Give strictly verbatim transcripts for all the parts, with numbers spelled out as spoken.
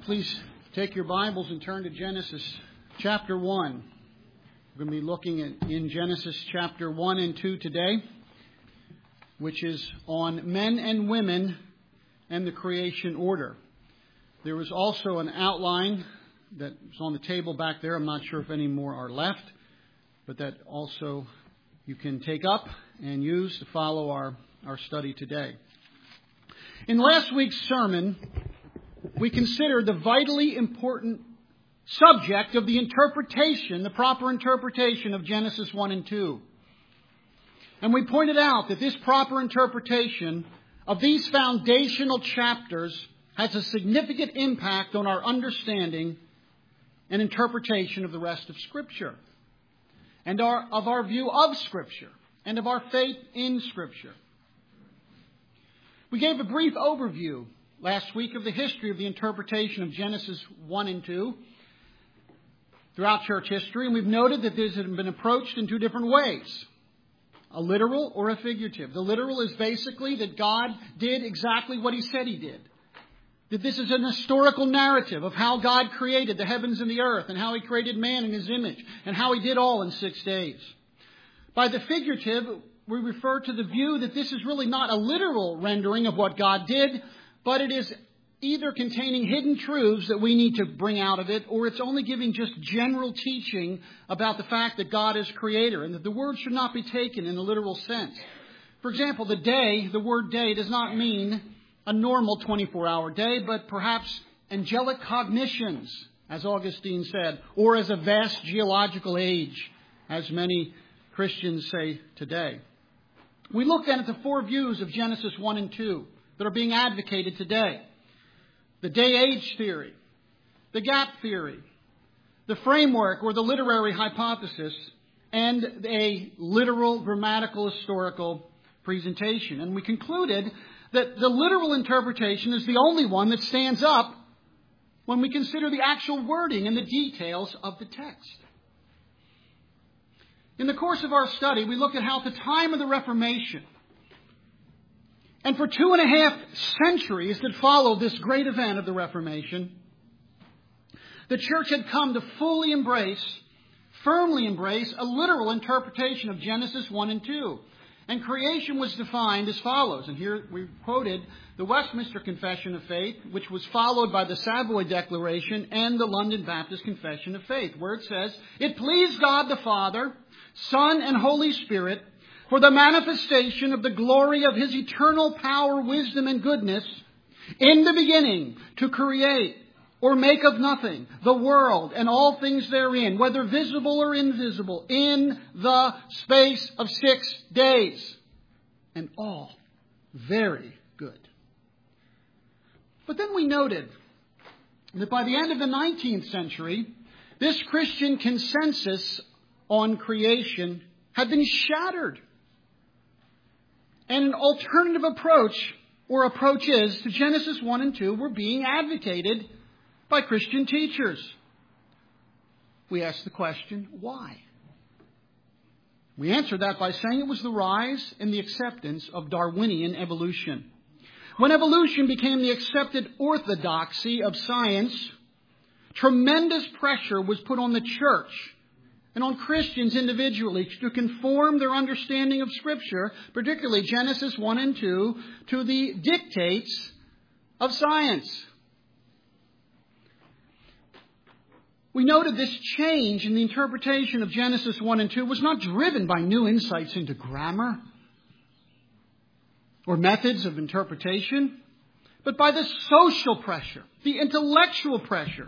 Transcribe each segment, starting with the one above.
Please take your Bibles and turn to Genesis chapter one. We're going to be looking at in Genesis chapter one and two today, which is on men and women and the creation order. There was also an outline that was on the table back there. I'm not sure if any more are left, but that also you can take up and use to follow our, our study today. In last week's sermon, we considered the vitally important subject of the interpretation, the proper interpretation of Genesis one and two. And we pointed out that this proper interpretation of these foundational chapters has a significant impact on our understanding and interpretation of the rest of Scripture, and our, of our view of Scripture, and of our faith in Scripture. We gave a brief overview last week of the history of the interpretation of Genesis one and two throughout church history, and we've noted that this has been approached in two different ways, a literal or a figurative. The literal is basically that God did exactly what He said He did. That this is an historical narrative of how God created the heavens and the earth, and how He created man in His image, and how He did all in six days. By the figurative, we refer to the view that this is really not a literal rendering of what God did, but it is either containing hidden truths that we need to bring out of it, or it's only giving just general teaching about the fact that God is creator, and that the word should not be taken in a literal sense. For example, the day, the word day, does not mean a normal twenty-four hour day, but perhaps angelic cognitions, as Augustine said, or as a vast geological age, as many Christians say today. We looked then at the four views of Genesis one and two that are being advocated today. The day-age theory, the gap theory, the framework or the literary hypothesis, and a literal, grammatical, historical presentation. And we concluded that the literal interpretation is the only one that stands up when we consider the actual wording and the details of the text. In the course of our study, we looked at how at the time of the Reformation, and for two and a half centuries that followed this great event of the Reformation, the church had come to fully embrace, firmly embrace, a literal interpretation of Genesis one and two. And creation was defined as follows. And here we quoted the Westminster Confession of Faith, which was followed by the Savoy Declaration and the London Baptist Confession of Faith, where it says, "It pleased God the Father, Son, and Holy Spirit, for the manifestation of the glory of His eternal power, wisdom, and goodness, in the beginning to create or make of nothing the world and all things therein, whether visible or invisible, in the space of six days, and all very good." But then we noted that by the end of the nineteenth century, this Christian consensus on creation had been shattered. And an alternative approach, or approaches, to Genesis one and two were being advocated by Christian teachers. We ask the question, why? We answer that by saying it was the rise and the acceptance of Darwinian evolution. When evolution became the accepted orthodoxy of science, tremendous pressure was put on the church and on Christians individually to conform their understanding of Scripture, particularly Genesis one and two, to the dictates of science. We noted this change in the interpretation of Genesis one and two was not driven by new insights into grammar or methods of interpretation, but by the social pressure, the intellectual pressure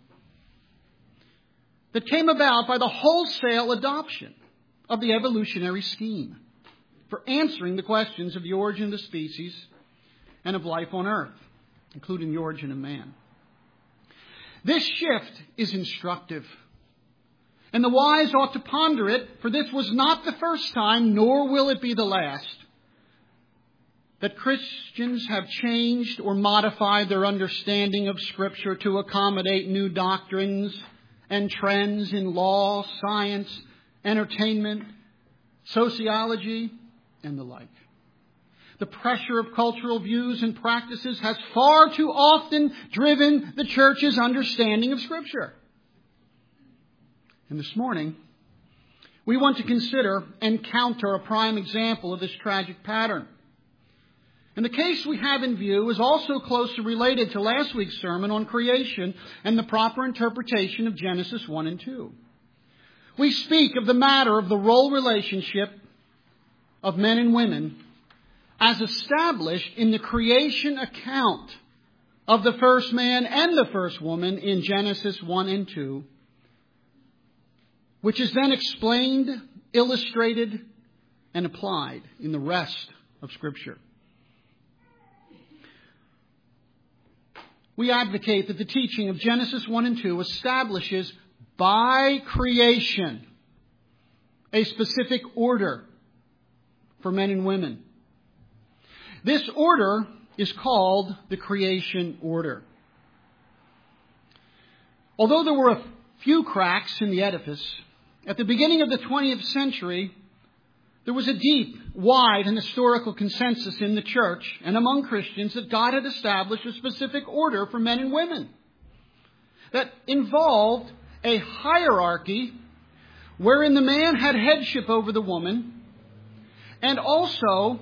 that came about by the wholesale adoption of the evolutionary scheme for answering the questions of the origin of the species and of life on earth, including the origin of man. This shift is instructive, and the wise ought to ponder it, for this was not the first time, nor will it be the last, that Christians have changed or modified their understanding of Scripture to accommodate new doctrines and trends in law, science, entertainment, sociology, and the like. the pressure of cultural views and practices has far too often driven the church's understanding of Scripture. And this morning, we want to consider and counter a prime example of this tragic pattern. And the case we have in view is also closely related to last week's sermon on creation and the proper interpretation of Genesis one and two. We speak of the matter of the role relationship of men and women as established in the creation account of the first man and the first woman in Genesis one and two, which is then explained, illustrated, and applied in the rest of Scripture. We advocate that the teaching of Genesis one and two establishes by creation a specific order for men and women. This order is called the creation order. Although there were a few cracks in the edifice, at the beginning of the twentieth century, there was a deep, wide, and historical consensus in the church and among Christians that God had established a specific order for men and women that involved a hierarchy wherein the man had headship over the woman, and also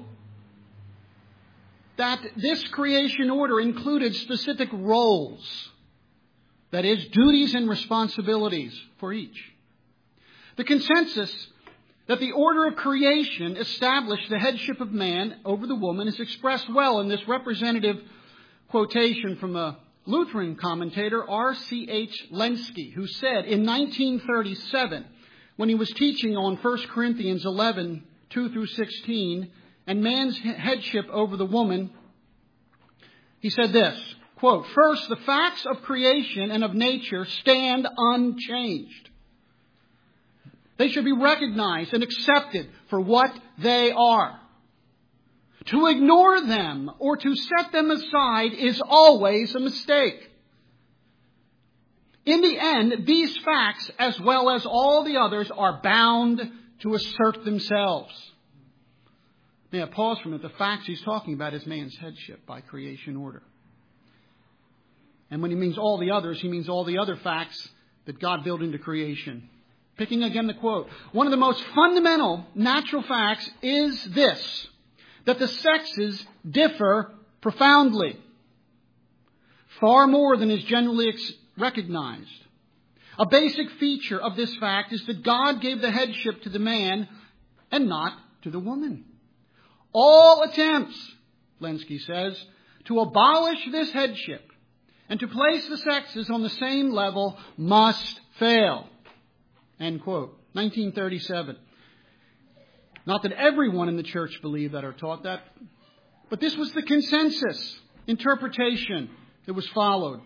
that this creation order included specific roles, that is, duties and responsibilities for each. The consensus that the order of creation established the headship of man over the woman is expressed well in this representative quotation from a Lutheran commentator, R C H Lenski, who said in nineteen thirty-seven, when he was teaching on First Corinthians eleven, two through sixteen, and man's headship over the woman, he said this, quote, "First, the facts of creation and of nature stand unchanged. They should be recognized and accepted for what they are. To ignore them or to set them aside is always a mistake. In the end, these facts, as well as all the others, are bound to assert themselves." May I pause for a minute? The facts he's talking about is man's headship by creation order. And when he means all the others, he means all the other facts that God built into creation. Picking again the quote, "One of the most fundamental natural facts is this, that the sexes differ profoundly, far more than is generally ex- recognized. A basic feature of this fact is that God gave the headship to the man and not to the woman. All attempts," Lenski says, "to abolish this headship and to place the sexes on the same level must fail." End quote. nineteen thirty-seven. Not that everyone in the church believed that or taught that, but this was the consensus interpretation that was followed.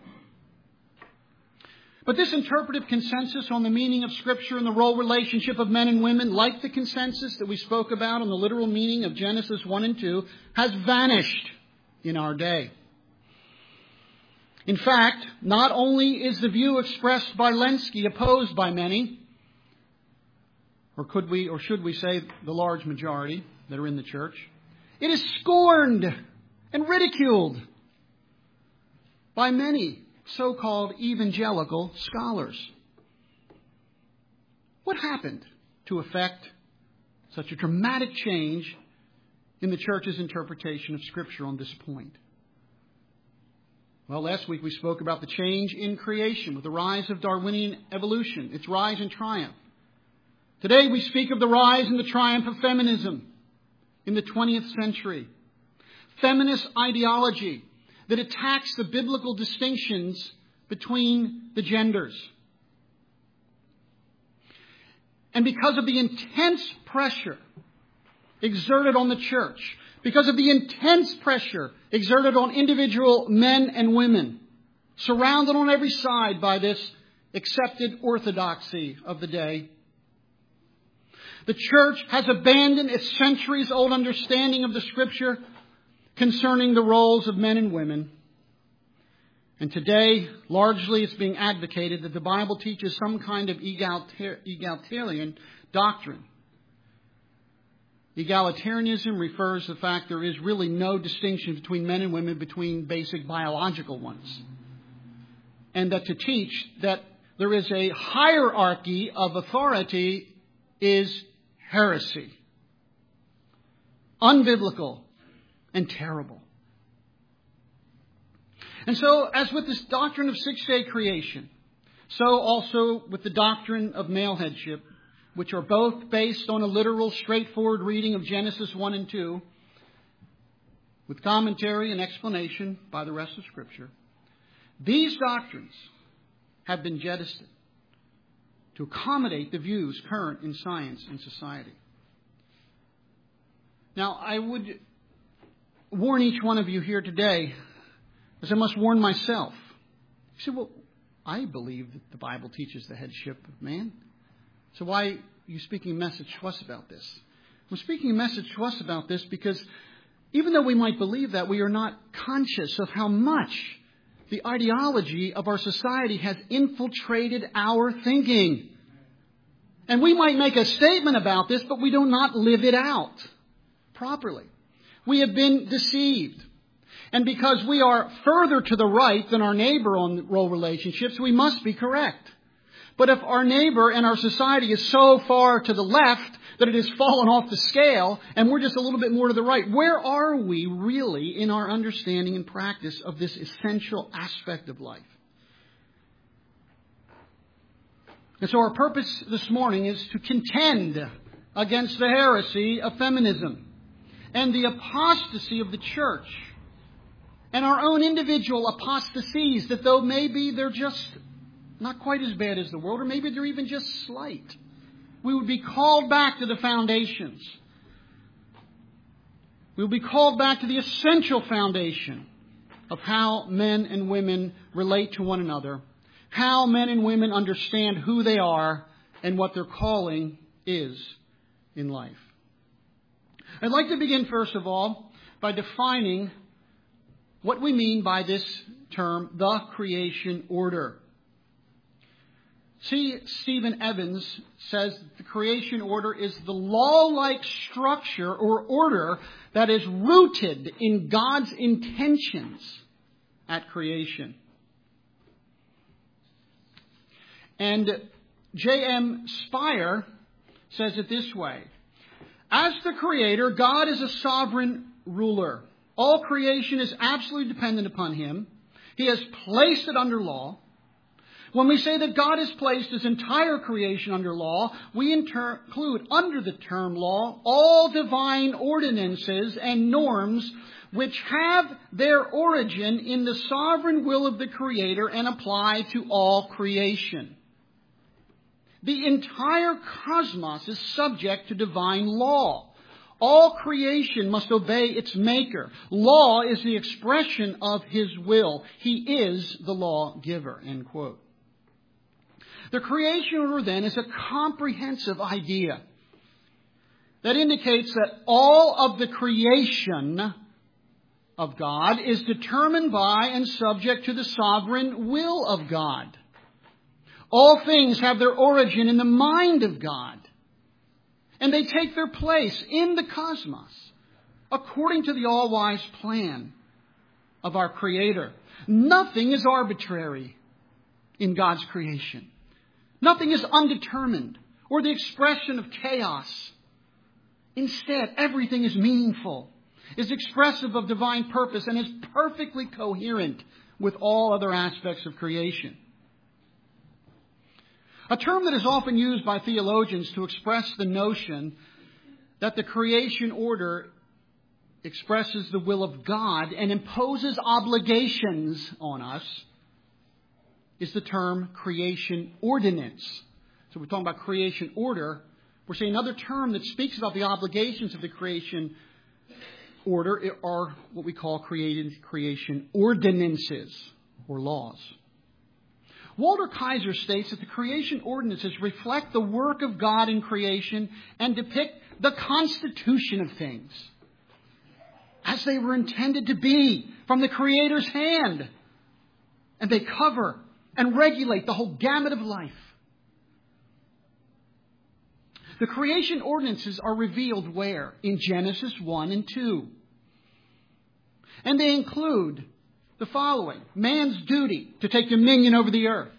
But this interpretive consensus on the meaning of Scripture and the role relationship of men and women, like the consensus that we spoke about on the literal meaning of Genesis one and two, has vanished in our day. In fact, not only is the view expressed by Lenski opposed by many, or could we, or should we say the large majority that are in the church, it is scorned and ridiculed by many so-called evangelical scholars. What happened to effect such a dramatic change in the church's interpretation of Scripture on this point? Well, last week we spoke about the change in creation with the rise of Darwinian evolution, its rise and triumph. Today we speak of the rise and the triumph of feminism in the twentieth century. Feminist ideology that attacks the biblical distinctions between the genders. And because of the intense pressure exerted on the church, because of the intense pressure exerted on individual men and women, surrounded on every side by this accepted orthodoxy of the day, the church has abandoned its centuries-old understanding of the Scripture concerning the roles of men and women. And today, largely it's being advocated that the Bible teaches some kind of egalitar- egalitarian doctrine. Egalitarianism refers to the fact there is really no distinction between men and women between basic biological ones. And that to teach that there is a hierarchy of authority is heresy. Unbiblical and terrible. And so, as with this doctrine of six-day creation, so also with the doctrine of male headship, which are both based on a literal, straightforward reading of Genesis one and two, with commentary and explanation by the rest of Scripture, these doctrines have been jettisoned to accommodate the views current in science and society. Now, I would warn each one of you here today, as I must warn myself. You say, well, I believe that the Bible teaches the headship of man. So why are you speaking a message to us about this? I'm speaking a message to us about this because even though we might believe that, we are not conscious of how much the ideology of our society has infiltrated our thinking. And we might make a statement about this, but we do not live it out properly. We have been deceived. And because we are further to the right than our neighbor on role relationships, we must be correct. But if our neighbor and our society is so far to the left that it has fallen off the scale and we're just a little bit more to the right, where are we really in our understanding and practice of this essential aspect of life? And so our purpose this morning is to contend against the heresy of feminism and the apostasy of the church and our own individual apostasies, that though maybe they're just not quite as bad as the world, or maybe they're even just slight, we would be called back to the foundations. We will be called back to the essential foundation of how men and women relate to one another, how men and women understand who they are and what their calling is in life. I'd like to begin, first of all, by defining what we mean by this term, the creation order. C. Stephen Evans says the creation order is the law-like structure or order that is rooted in God's intentions at creation. And J M Spire says it this way: as the Creator, God is a sovereign ruler. All creation is absolutely dependent upon Him. He has placed it under law. When we say that God has placed His entire creation under law, we inter- include under the term law all divine ordinances and norms which have their origin in the sovereign will of the Creator and apply to all creation. The entire cosmos is subject to divine law. All creation must obey its Maker. Law is the expression of His will. He is the lawgiver. End quote. The creation order, then, is a comprehensive idea that indicates that all of the creation of God is determined by and subject to the sovereign will of God. All things have their origin in the mind of God. And they take their place in the cosmos according to the all-wise plan of our Creator. Nothing is arbitrary in God's creation. Nothing is undetermined or the expression of chaos. Instead, everything is meaningful, is expressive of divine purpose, and is perfectly coherent with all other aspects of creation. A term that is often used by theologians to express the notion that the creation order expresses the will of God and imposes obligations on us is the term creation ordinance. So we're talking about creation order. We're saying another term that speaks about the obligations of the creation order are what we call created creation ordinances or laws. Walter Kaiser states that the creation ordinances reflect the work of God in creation and depict the constitution of things as they were intended to be from the Creator's hand. And they cover and regulate the whole gamut of life. The creation ordinances are revealed where? In Genesis one and two. And they include the following. Man's duty to take dominion over the earth.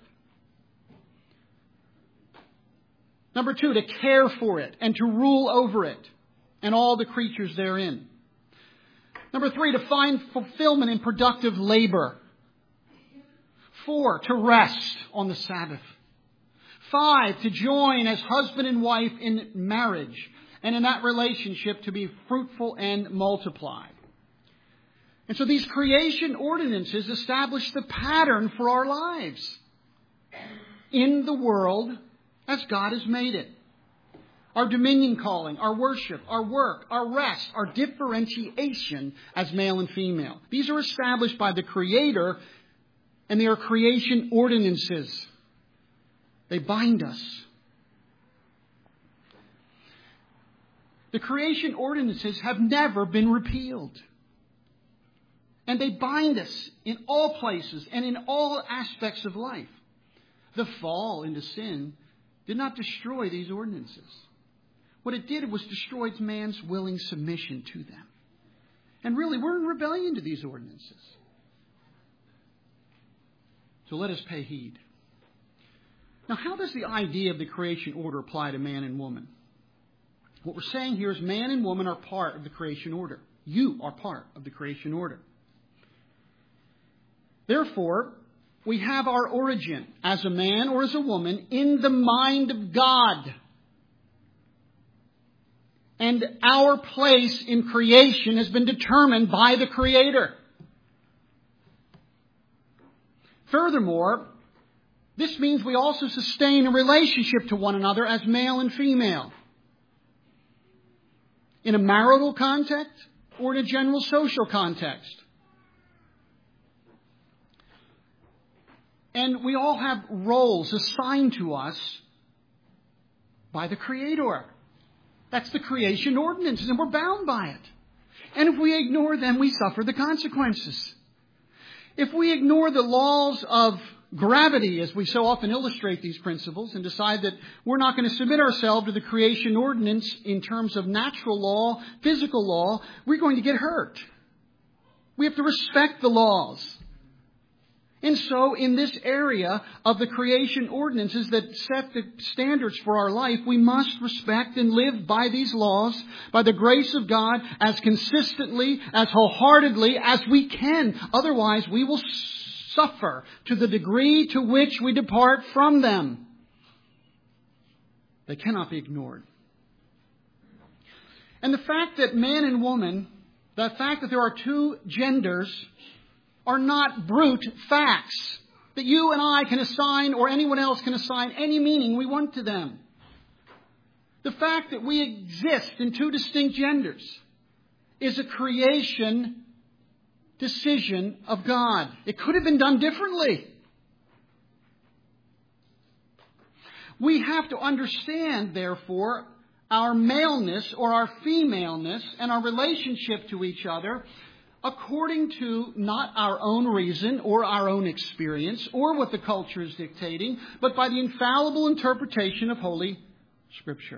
Number two, to care for it and to rule over it and all the creatures therein. Number three, to find fulfillment in productive labor. Four, to rest on the Sabbath. Five, to join as husband and wife in marriage and in that relationship to be fruitful and multiply. And so these creation ordinances establish the pattern for our lives in the world as God has made it. Our dominion calling, our worship, our work, our rest, our differentiation as male and female. These are established by the Creator, and they are creation ordinances. They bind us. The creation ordinances have never been repealed. And they bind us in all places and in all aspects of life. The fall into sin did not destroy these ordinances. What it did was destroy man's willing submission to them. And really, we're in rebellion to these ordinances. So let us pay heed. Now, how does the idea of the creation order apply to man and woman? What we're saying here is man and woman are part of the creation order. You are part of the creation order. Therefore, we have our origin as a man or as a woman in the mind of God. And our place in creation has been determined by the Creator. Furthermore, this means we also sustain a relationship to one another as male and female. In a marital context or in a general social context. And we all have roles assigned to us by the Creator. That's the creation ordinances, and we're bound by it. And if we ignore them, we suffer the consequences. If we ignore the laws of gravity, as we so often illustrate these principles, and decide that we're not going to submit ourselves to the creation ordinance in terms of natural law, physical law, we're going to get hurt. We have to respect the laws. And so in this area of the creation ordinances that set the standards for our life, we must respect and live by these laws, by the grace of God, as consistently, as wholeheartedly as we can. Otherwise, we will suffer to the degree to which we depart from them. They cannot be ignored. And the fact that man and woman, the fact that there are two genders, are not brute facts that you and I can assign or anyone else can assign any meaning we want to them. The fact that we exist in two distinct genders is a creation decision of God. It could have been done differently. We have to understand, therefore, our maleness or our femaleness and our relationship to each other according to not our own reason or our own experience or what the culture is dictating, but by the infallible interpretation of Holy Scripture.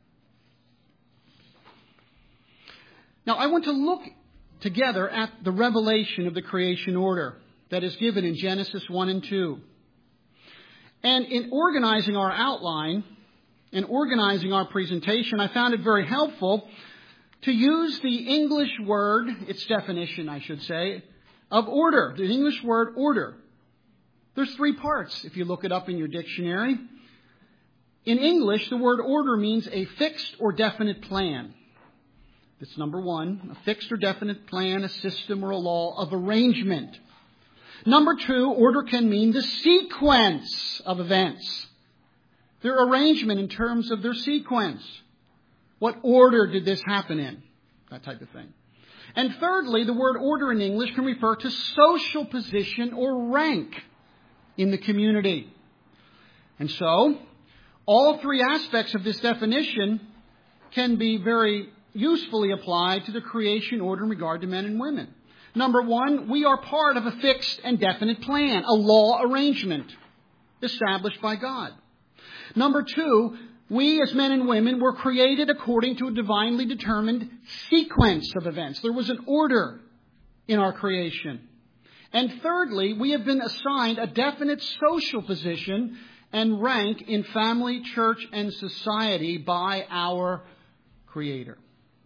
Now, I want to look together at the revelation of the creation order that is given in Genesis one and two. And in organizing our outline and organizing our presentation, I found it very helpful to use the English word, its definition, I should say, of order. The English word order. There's three parts if you look it up in your dictionary. In English, the word order means a fixed or definite plan. That's number one. A fixed or definite plan, a system or a law of arrangement. Number two, order can mean the sequence of events. Their arrangement in terms of their sequence. What order did this happen in? That type of thing. And thirdly, the word order in English can refer to social position or rank in the community. And so, all three aspects of this definition can be very usefully applied to the creation order in regard to men and women. Number one, we are part of a fixed and definite plan, a law arrangement established by God. Number two, We as men and women were created according to a divinely determined sequence of events. There was an order in our creation. And thirdly, we have been assigned a definite social position and rank in family, church, and society by our Creator.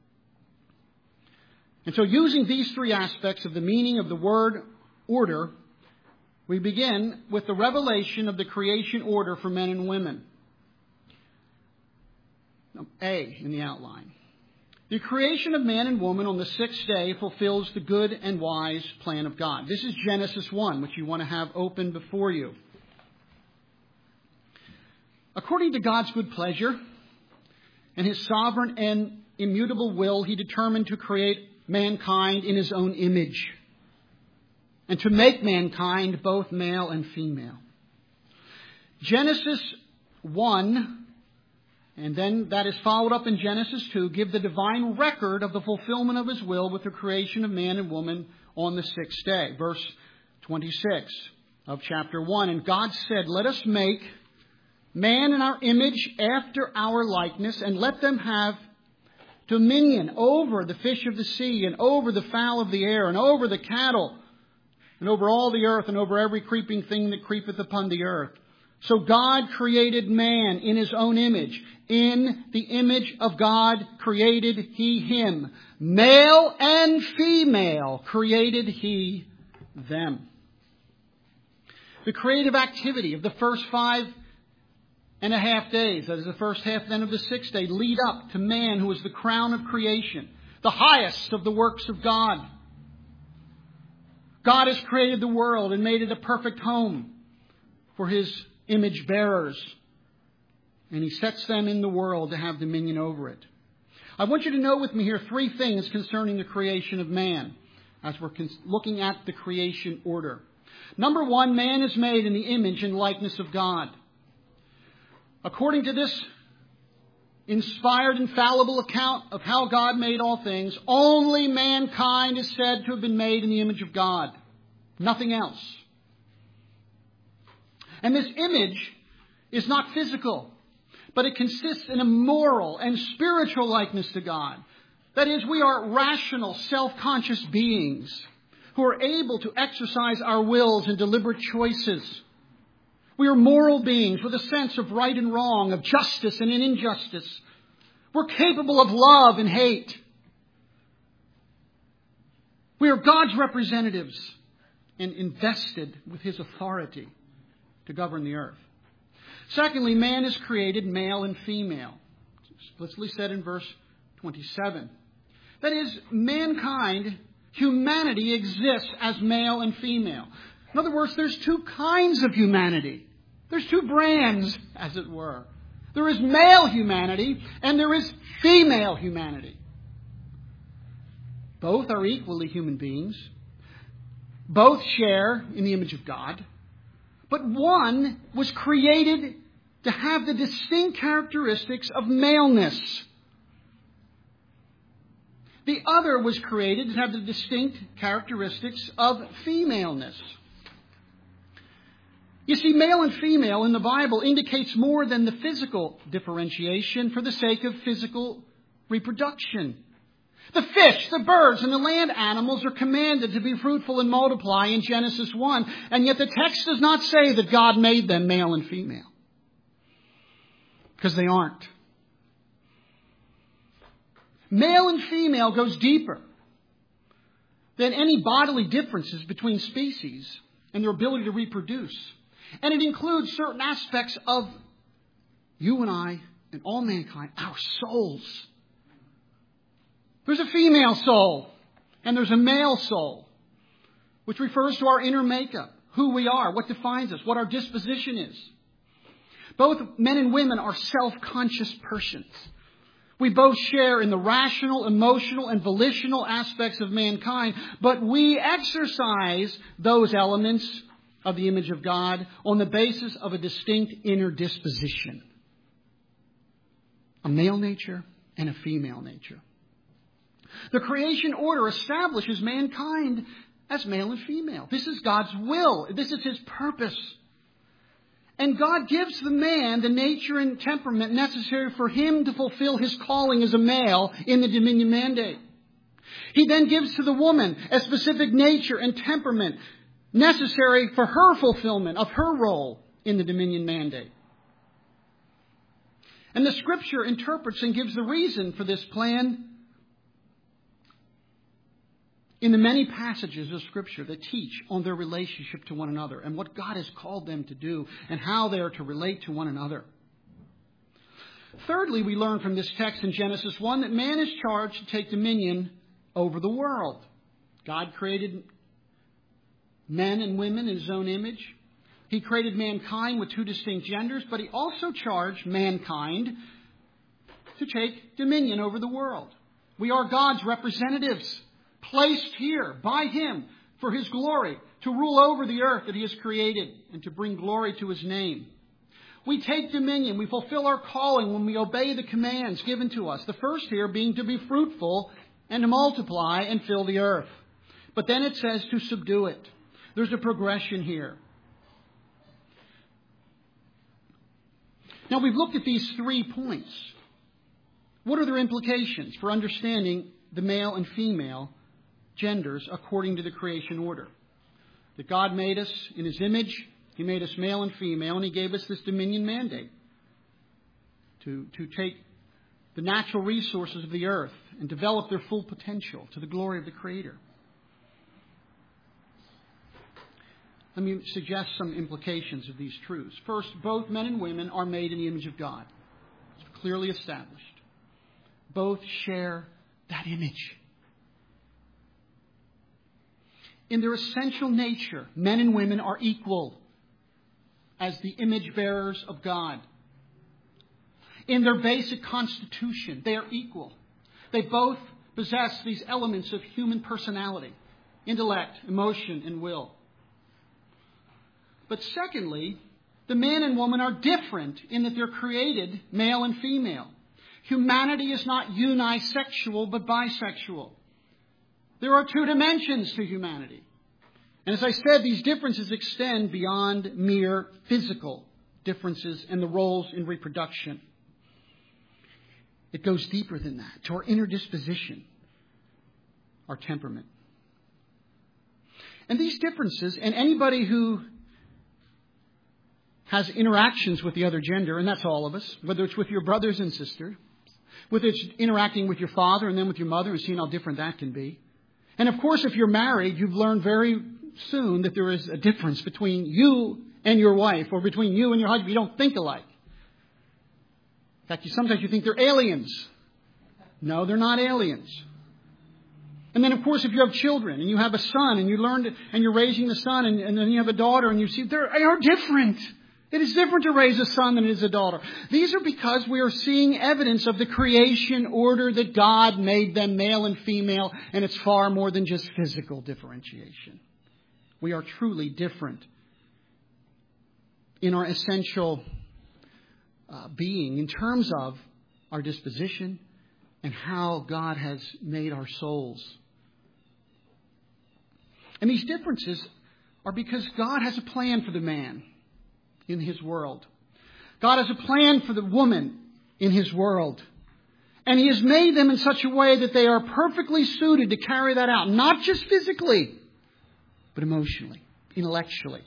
And so using these three aspects of the meaning of the word order, we begin with the revelation of the creation order for men and women. A in the outline. The creation of man and woman on the sixth day fulfills the good and wise plan of God. This is Genesis one, which you want to have open before you. According to God's good pleasure and His sovereign and immutable will, He determined to create mankind in His own image and to make mankind both male and female. Genesis one, and then that is followed up in Genesis two, give the divine record of the fulfillment of His will with the creation of man and woman on the sixth day. Verse twenty-six of chapter one. And God said, "Let us make man in our image after our likeness, and let them have dominion over the fish of the sea, and over the fowl of the air, and over the cattle, and over all the earth, and over every creeping thing that creepeth upon the earth." So God created man in His own image. In the image of God created He him. Male and female created He them. The creative activity of the first five and a half days, that is the first half then of the sixth day, lead up to man who is the crown of creation, the highest of the works of God. God has created the world and made it a perfect home for His image bearers. And He sets them in the world to have dominion over it. I want you to note with me here three things concerning the creation of man as we're looking at the creation order. Number one, man is made in the image and likeness of God. According to this inspired, infallible account of how God made all things, only mankind is said to have been made in the image of God. Nothing else. And this image is not physical, but it consists in a moral and spiritual likeness to God. That is, we are rational, self-conscious beings who are able to exercise our wills and deliberate choices. We are moral beings with a sense of right and wrong, of justice and injustice. We're capable of love and hate. We are God's representatives and invested with His authority to govern the earth. Secondly, man is created male and female. Explicitly said in verse twenty-seven. That is, mankind, humanity exists as male and female. In other words, there's two kinds of humanity. There's two brands, as it were. There is male humanity and there is female humanity. Both are equally human beings. Both share in the image of God. But one was created to have the distinct characteristics of maleness. The other was created to have the distinct characteristics of femaleness. You see, male and female in the Bible indicates more than the physical differentiation for the sake of physical reproduction. The fish, the birds, and the land animals are commanded to be fruitful and multiply in Genesis one. And yet the text does not say that God made them male and female. Because they aren't. Male and female goes deeper than any bodily differences between species and their ability to reproduce. And it includes certain aspects of you and I and all mankind, our souls. There's a female soul and there's a male soul, which refers to our inner makeup, who we are, what defines us, what our disposition is. Both men and women are self-conscious persons. We both share in the rational, emotional, and volitional aspects of mankind, but we exercise those elements of the image of God on the basis of a distinct inner disposition. A male nature and a female nature. The creation order establishes mankind as male and female. This is God's will. This is His purpose. And God gives the man the nature and temperament necessary for him to fulfill his calling as a male in the dominion mandate. He then gives to the woman a specific nature and temperament necessary for her fulfillment of her role in the dominion mandate. And the Scripture interprets and gives the reason for this plan in the many passages of Scripture that teach on their relationship to one another and what God has called them to do and how they are to relate to one another. Thirdly, we learn from this text in Genesis one that man is charged to take dominion over the world. God created men and women in His own image. He created mankind with two distinct genders, but He also charged mankind to take dominion over the world. We are God's representatives, placed here by Him for His glory, to rule over the earth that He has created and to bring glory to His name. We take dominion, we fulfill our calling when we obey the commands given to us. The first here being to be fruitful and to multiply and fill the earth. But then it says to subdue it. There's a progression here. Now we've looked at these three points. What are their implications for understanding the male and female genders according to the creation order? That God made us in His image, He made us male and female, and He gave us this dominion mandate to, to take the natural resources of the earth and develop their full potential to the glory of the Creator. Let me suggest some implications of these truths. First, both men and women are made in the image of God. It's clearly established. Both share that image. In their essential nature, men and women are equal as the image bearers of God. In their basic constitution, they are equal. They both possess these elements of human personality, intellect, emotion, and will. But secondly, the man and woman are different in that they're created male and female. Humanity is not unisexual, but bisexual. There are two dimensions to humanity. And as I said, these differences extend beyond mere physical differences and the roles in reproduction. It goes deeper than that, to our inner disposition, our temperament. And these differences, and anybody who has interactions with the other gender, and that's all of us, whether it's with your brothers and sisters, whether it's interacting with your father and then with your mother and seeing how different that can be. And of course, if you're married, you've learned very soon that there is a difference between you and your wife, or between you and your husband. You don't think alike. In fact, you, sometimes you think they're aliens. No, they're not aliens. And then, of course, if you have children and you have a son and you learn to, and you're raising the son, and, and then you have a daughter and you see they are different. It is different to raise a son than it is a daughter. These are because we are seeing evidence of the creation order that God made them male and female, and it's far more than just physical differentiation. We are truly different in our essential uh, being in terms of our disposition and how God has made our souls. And these differences are because God has a plan for the man in His world. God has a plan for the woman in His world. And He has made them in such a way that they are perfectly suited to carry that out. Not just physically, but emotionally, intellectually.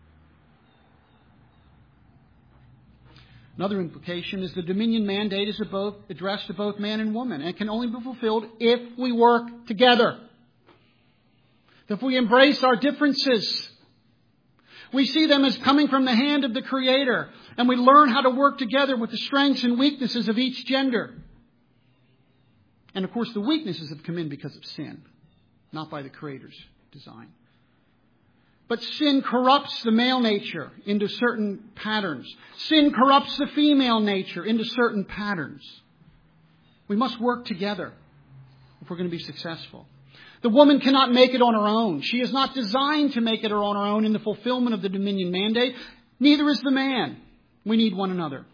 Another implication is the dominion mandate is both addressed to both man and woman. And it can only be fulfilled if we work together. If we embrace our differences. We see them as coming from the hand of the Creator. And we learn how to work together with the strengths and weaknesses of each gender. And of course, the weaknesses have come in because of sin, not by the Creator's design. But sin corrupts the male nature into certain patterns. Sin corrupts the female nature into certain patterns. We must work together if we're going to be successful. The woman cannot make it on her own. She is not designed to make it on her own in the fulfillment of the dominion mandate. Neither is the man. We need one another.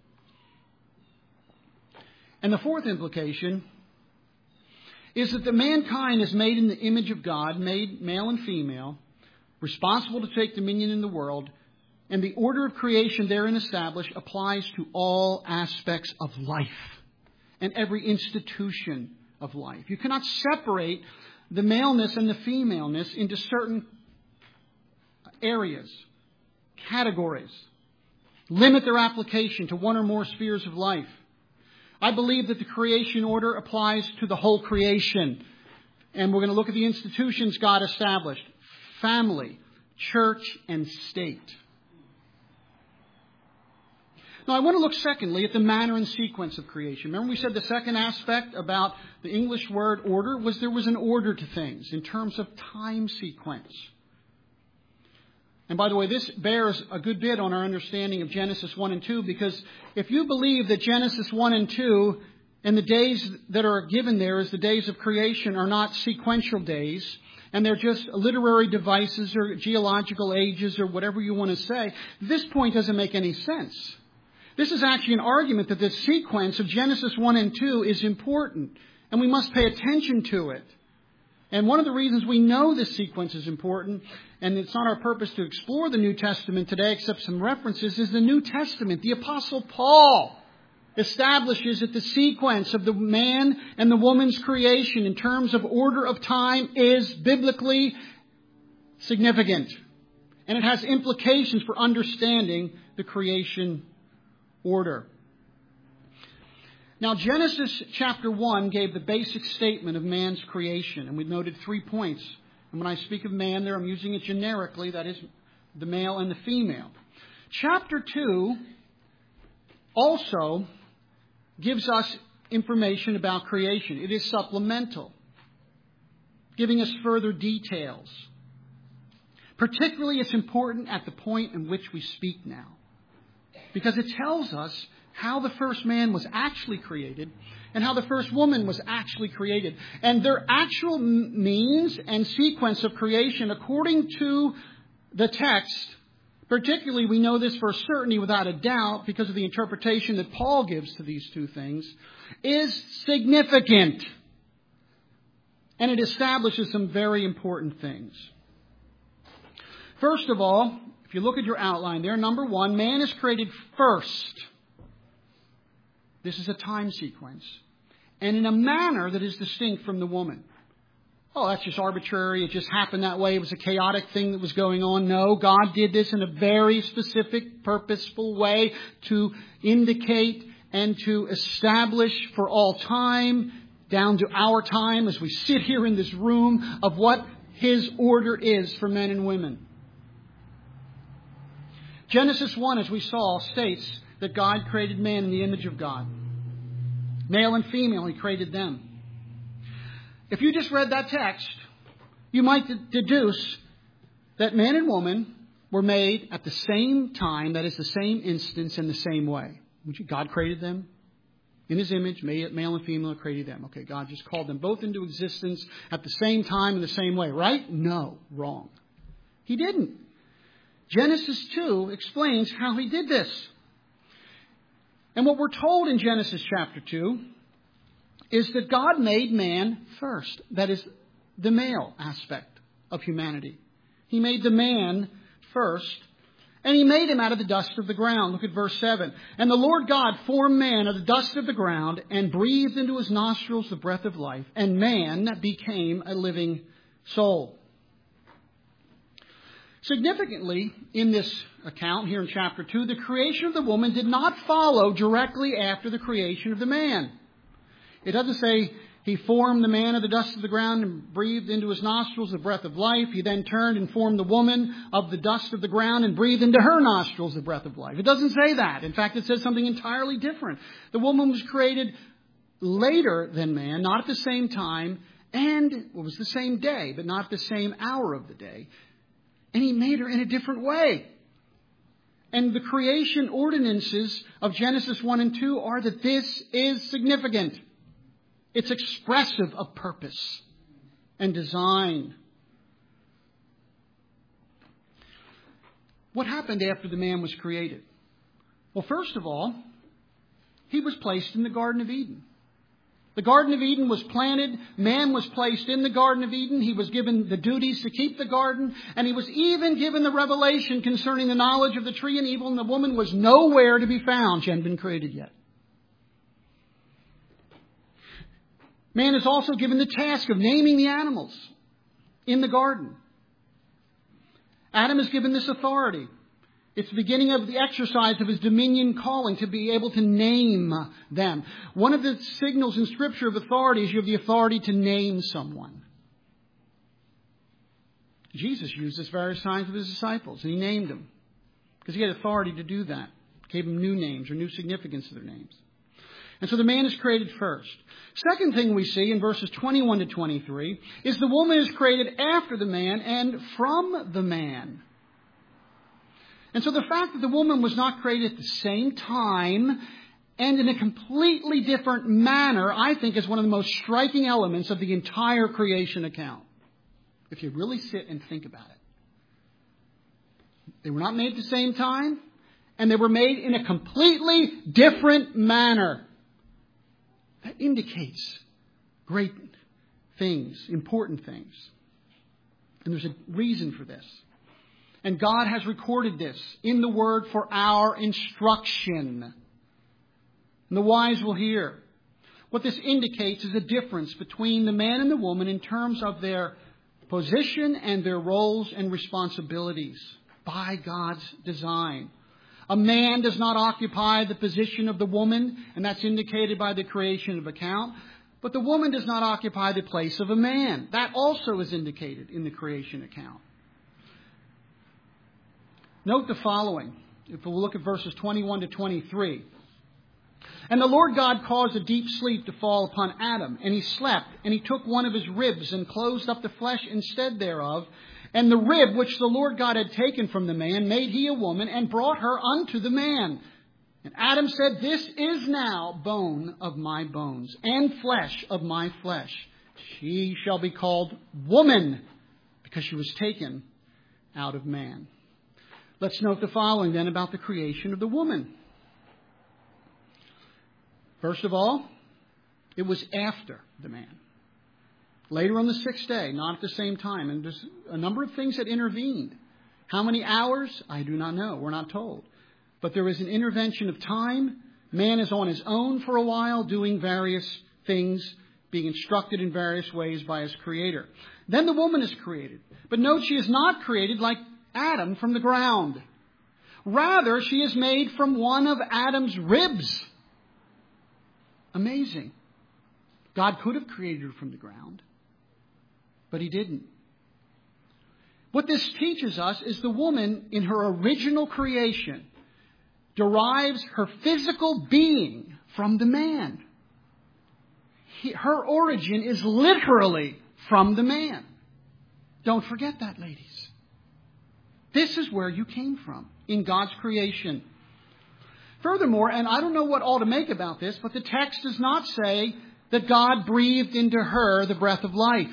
And the fourth implication is that the mankind is made in the image of God, made male and female, responsible to take dominion in the world, and the order of creation therein established applies to all aspects of life and every institution of life. You cannot separate the maleness and the femaleness into certain areas, categories, limit their application to one or more spheres of life. I believe that the creation order applies to the whole creation. And we're going to look at the institutions God established: family, church, and state. Now, I want to look secondly at the manner and sequence of creation. Remember we said the second aspect about the English word order was there was an order to things in terms of time sequence. And by the way, this bears a good bit on our understanding of Genesis one and two, because if you believe that Genesis one and two and the days that are given there as the days of creation are not sequential days, and they're just literary devices or geological ages or whatever you want to say, this point doesn't make any sense. This is actually an argument that the sequence of Genesis one and two is important, and we must pay attention to it. And one of the reasons we know this sequence is important, and it's not our purpose to explore the New Testament today except some references, is the New Testament. The Apostle Paul establishes that the sequence of the man and the woman's creation in terms of order of time is biblically significant. And it has implications for understanding the creation order. Now, Genesis chapter one gave the basic statement of man's creation, and we've noted three points. And when I speak of man there, I'm using it generically, that is the male and the female. Chapter two also gives us information about creation. It is supplemental, giving us further details. Particularly, it's important at the point in which we speak now, because it tells us how the first man was actually created and how the first woman was actually created. And their actual means and sequence of creation, according to the text, particularly we know this for certainty without a doubt because of the interpretation that Paul gives to these two things, is significant. And it establishes some very important things. First of all, if you look at your outline there, number one, man is created first. This is a time sequence. And in a manner that is distinct from the woman. Oh, that's just arbitrary. It just happened that way. It was a chaotic thing that was going on. No, God did this in a very specific, purposeful way to indicate and to establish for all time, down to our time as we sit here in this room, of what His order is for men and women. Genesis one, as we saw, states that God created man in the image of God. Male and female, He created them. If you just read that text, you might deduce that man and woman were made at the same time, that is the same instance in the same way. God created them in His image, male and female created them. Okay, God just called them both into existence at the same time in the same way, right? No, wrong. He didn't. Genesis two explains how He did this. And what we're told in Genesis chapter two is that God made man first. That is the male aspect of humanity. He made the man first, and He made him out of the dust of the ground. Look at verse seven. And the Lord God formed man of the dust of the ground and breathed into his nostrils the breath of life, and man became a living soul. Significantly, in this account here in chapter two, the creation of the woman did not follow directly after the creation of the man. It doesn't say He formed the man of the dust of the ground and breathed into his nostrils the breath of life. He then turned and formed the woman of the dust of the ground and breathed into her nostrils the breath of life. It doesn't say that. In fact, it says something entirely different. The woman was created later than man, not at the same time, and it was the same day, but not the same hour of the day. And He made her in a different way. And the creation ordinances of Genesis one and two are that this is significant. It's expressive of purpose and design. What happened after the man was created? Well, first of all, he was placed in the Garden of Eden. The Garden of Eden was planted. Man was placed in the Garden of Eden. He was given the duties to keep the garden. And he was even given the revelation concerning the knowledge of the tree and evil. And the woman was nowhere to be found. She hadn't been created yet. Man is also given the task of naming the animals in the garden. Adam is given this authority. It's the beginning of the exercise of his dominion calling to be able to name them. One of the signals in Scripture of authority is you have the authority to name someone. Jesus used this various times with his disciples, and he named them because he had authority to do that. Gave them new names or new significance to their names. And so the man is created first. Second thing we see in verses twenty-one to twenty-three is the woman is created after the man and from the man. And so the fact that the woman was not created at the same time and in a completely different manner, I think, is one of the most striking elements of the entire creation account. If you really sit and think about it. They were not made at the same time, and they were made in a completely different manner. That indicates great things, important things. And there's a reason for this. And God has recorded this in the Word for our instruction. And the wise will hear. What this indicates is a difference between the man and the woman in terms of their position and their roles and responsibilities by God's design. A man does not occupy the position of the woman, and that's indicated by the creation of account. But the woman does not occupy the place of a man. That also is indicated in the creation account. Note the following, if we'll look at verses twenty-one to twenty-three. And the Lord God caused a deep sleep to fall upon Adam, and he slept, and he took one of his ribs and closed up the flesh instead thereof. And the rib which the Lord God had taken from the man made he a woman, and brought her unto the man. And Adam said, This is now bone of my bones, and flesh of my flesh. She shall be called woman, because she was taken out of man. Let's note the following then about the creation of the woman. First of all, it was after the man. Later on the sixth day, not at the same time. And there's a number of things that intervened. How many hours? I do not know. We're not told. But there is an intervention of time. Man is on his own for a while, doing various things, being instructed in various ways by his Creator. Then the woman is created. But note, she is not created like Adam from the ground. Rather, she is made from one of Adam's ribs. Amazing. God could have created her from the ground, but he didn't. What this teaches us is the woman in her original creation derives her physical being from the man. He, her origin is literally from the man. Don't forget that, ladies. This is where you came from in God's creation. Furthermore, and I don't know what all to make about this, but the text does not say that God breathed into her the breath of life.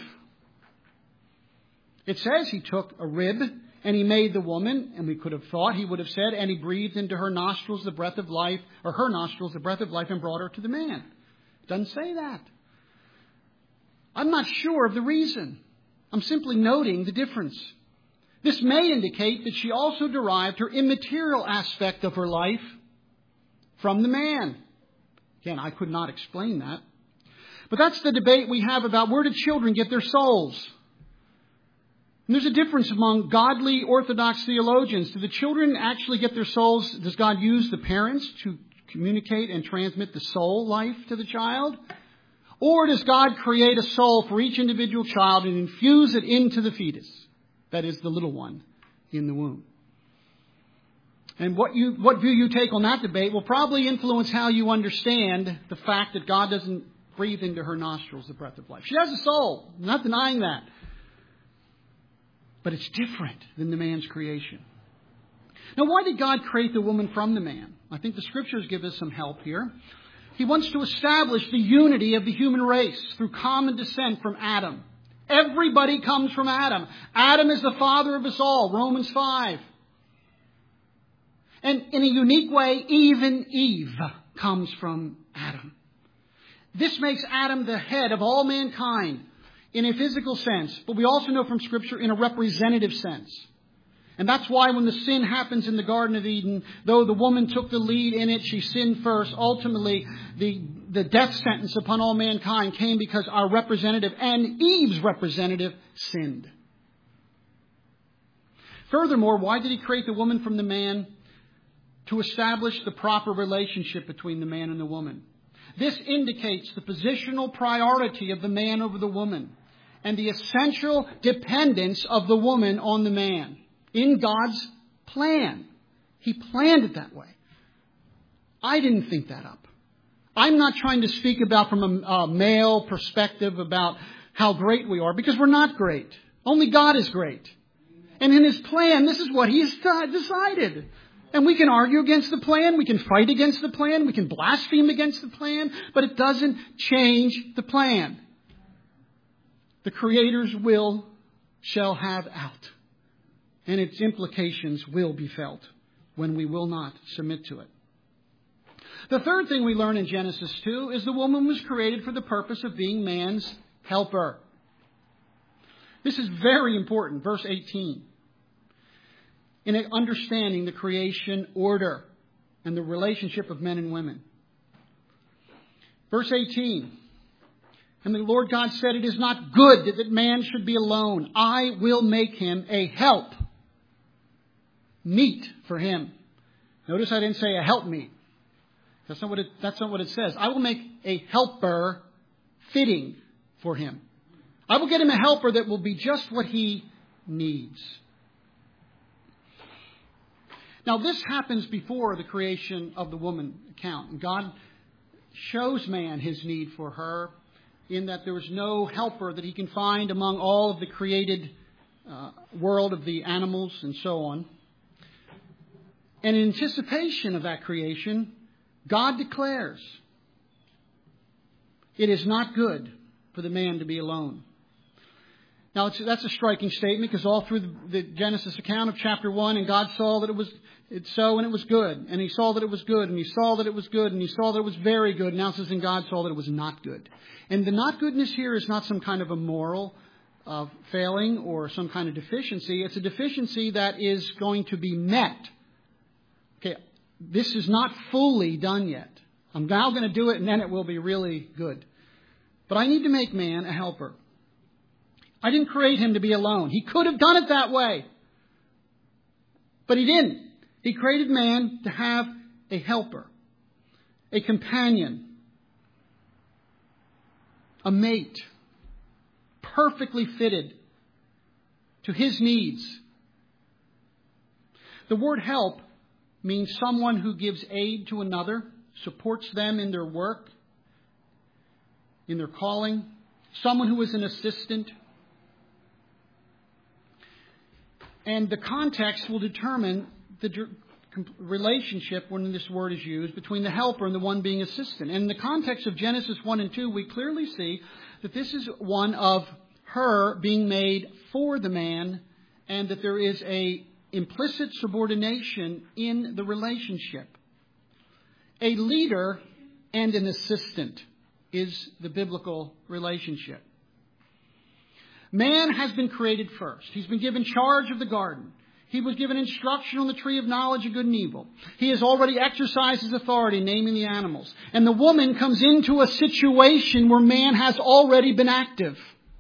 It says he took a rib and he made the woman, and we could have thought he would have said, and he breathed into her nostrils the breath of life, or her nostrils the breath of life, and brought her to the man. It doesn't say that. I'm not sure of the reason. I'm simply noting the difference. This may indicate that she also derived her immaterial aspect of her life from the man. Again, I could not explain that. But that's the debate we have about where do children get their souls. And there's a difference among godly Orthodox theologians. Do the children actually get their souls? Does God use the parents to communicate and transmit the soul life to the child? Or does God create a soul for each individual child and infuse it into the fetus? That is the little one in the womb. And what you what view you take on that debate will probably influence how you understand the fact that God doesn't breathe into her nostrils the breath of life. She has a soul. I'm not denying that. But it's different than the man's creation. Now, why did God create the woman from the man? I think the Scriptures give us some help here. He wants to establish the unity of the human race through common descent from Adam. Everybody comes from Adam. Adam is the father of us all, Romans five. And in a unique way, even Eve comes from Adam. This makes Adam the head of all mankind in a physical sense, but we also know from Scripture in a representative sense. And that's why when the sin happens in the Garden of Eden, though the woman took the lead in it, she sinned first. Ultimately, the, the death sentence upon all mankind came because our representative and Eve's representative sinned. Furthermore, why did He create the woman from the man? To establish the proper relationship between the man and the woman. This indicates the positional priority of the man over the woman and the essential dependence of the woman on the man in God's plan. He planned it that way. I didn't think that up. I'm not trying to speak about from a, a male perspective about how great we are, because we're not great. Only God is great. And in His plan, this is what He has decided. And we can argue against the plan, we can fight against the plan, we can blaspheme against the plan, but it doesn't change the plan. The Creator's will shall have out, and its implications will be felt when we will not submit to it. The third thing we learn in Genesis two is the woman was created for the purpose of being man's helper. This is very important, verse eighteen. In understanding the creation order and the relationship of men and women. Verse eighteen. And the Lord God said, "It is not good that man should be alone. I will make him a help meet for him." Notice I didn't say a helpmeet. That's not what it, that's not what it says. I will make a helper fitting for him. I will get him a helper that will be just what he needs. Now, this happens before the creation of the woman account. And God shows man his need for her in that there is no helper that he can find among all of the created uh, world of the animals and so on. And in anticipation of that creation, God declares, "It is not good for the man to be alone." Now, it's, that's a striking statement because all through the, the Genesis account of chapter one, and God saw that it was it's so and it was good. And He saw that it was good. And He saw that it was good. And He saw that it was very good. Now it says, and God saw that it was not good. And the not goodness here is not some kind of a moral uh, failing or some kind of deficiency. It's a deficiency that is going to be met. Okay, this is not fully done yet. I'm now going to do it and then it will be really good. But I need to make man a helper. I didn't create him to be alone. He could have done it that way. But He didn't. He created man to have a helper, a companion, a mate, perfectly fitted to his needs. The word help means someone who gives aid to another, supports them in their work, in their calling, someone who is an assistant. And the context will determine the relationship when this word is used between the helper and the one being assistant. And in the context of Genesis one and two, we clearly see that this is one of her being made for the man and that there is a implicit subordination in the relationship. A leader and an assistant is the biblical relationship. Man has been created first. He's been given charge of the garden. He was given instruction on the tree of knowledge of good and evil. He has already exercised his authority, naming the animals. And the woman comes into a situation where man has already been active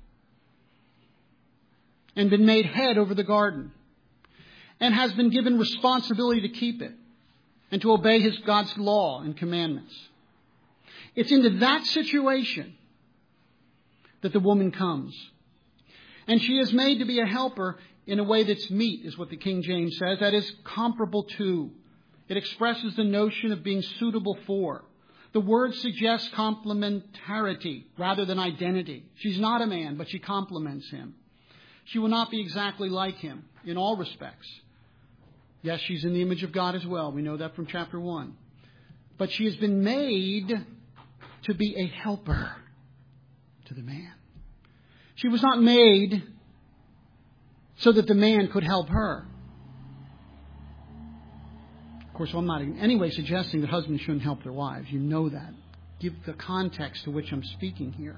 and been made head over the garden and has been given responsibility to keep it and to obey his God's law and commandments. It's into that situation that the woman comes. And she is made to be a helper in a way that's meet, is what the King James says. That is comparable to. It expresses the notion of being suitable for. The word suggests complementarity rather than identity. She's not a man, but she complements him. She will not be exactly like him in all respects. Yes, she's in the image of God as well. We know that from chapter one. But she has been made to be a helper to the man. She was not made so that the man could help her. Of course, I'm not in any way suggesting that husbands shouldn't help their wives. You know that. give the context to which I'm speaking here.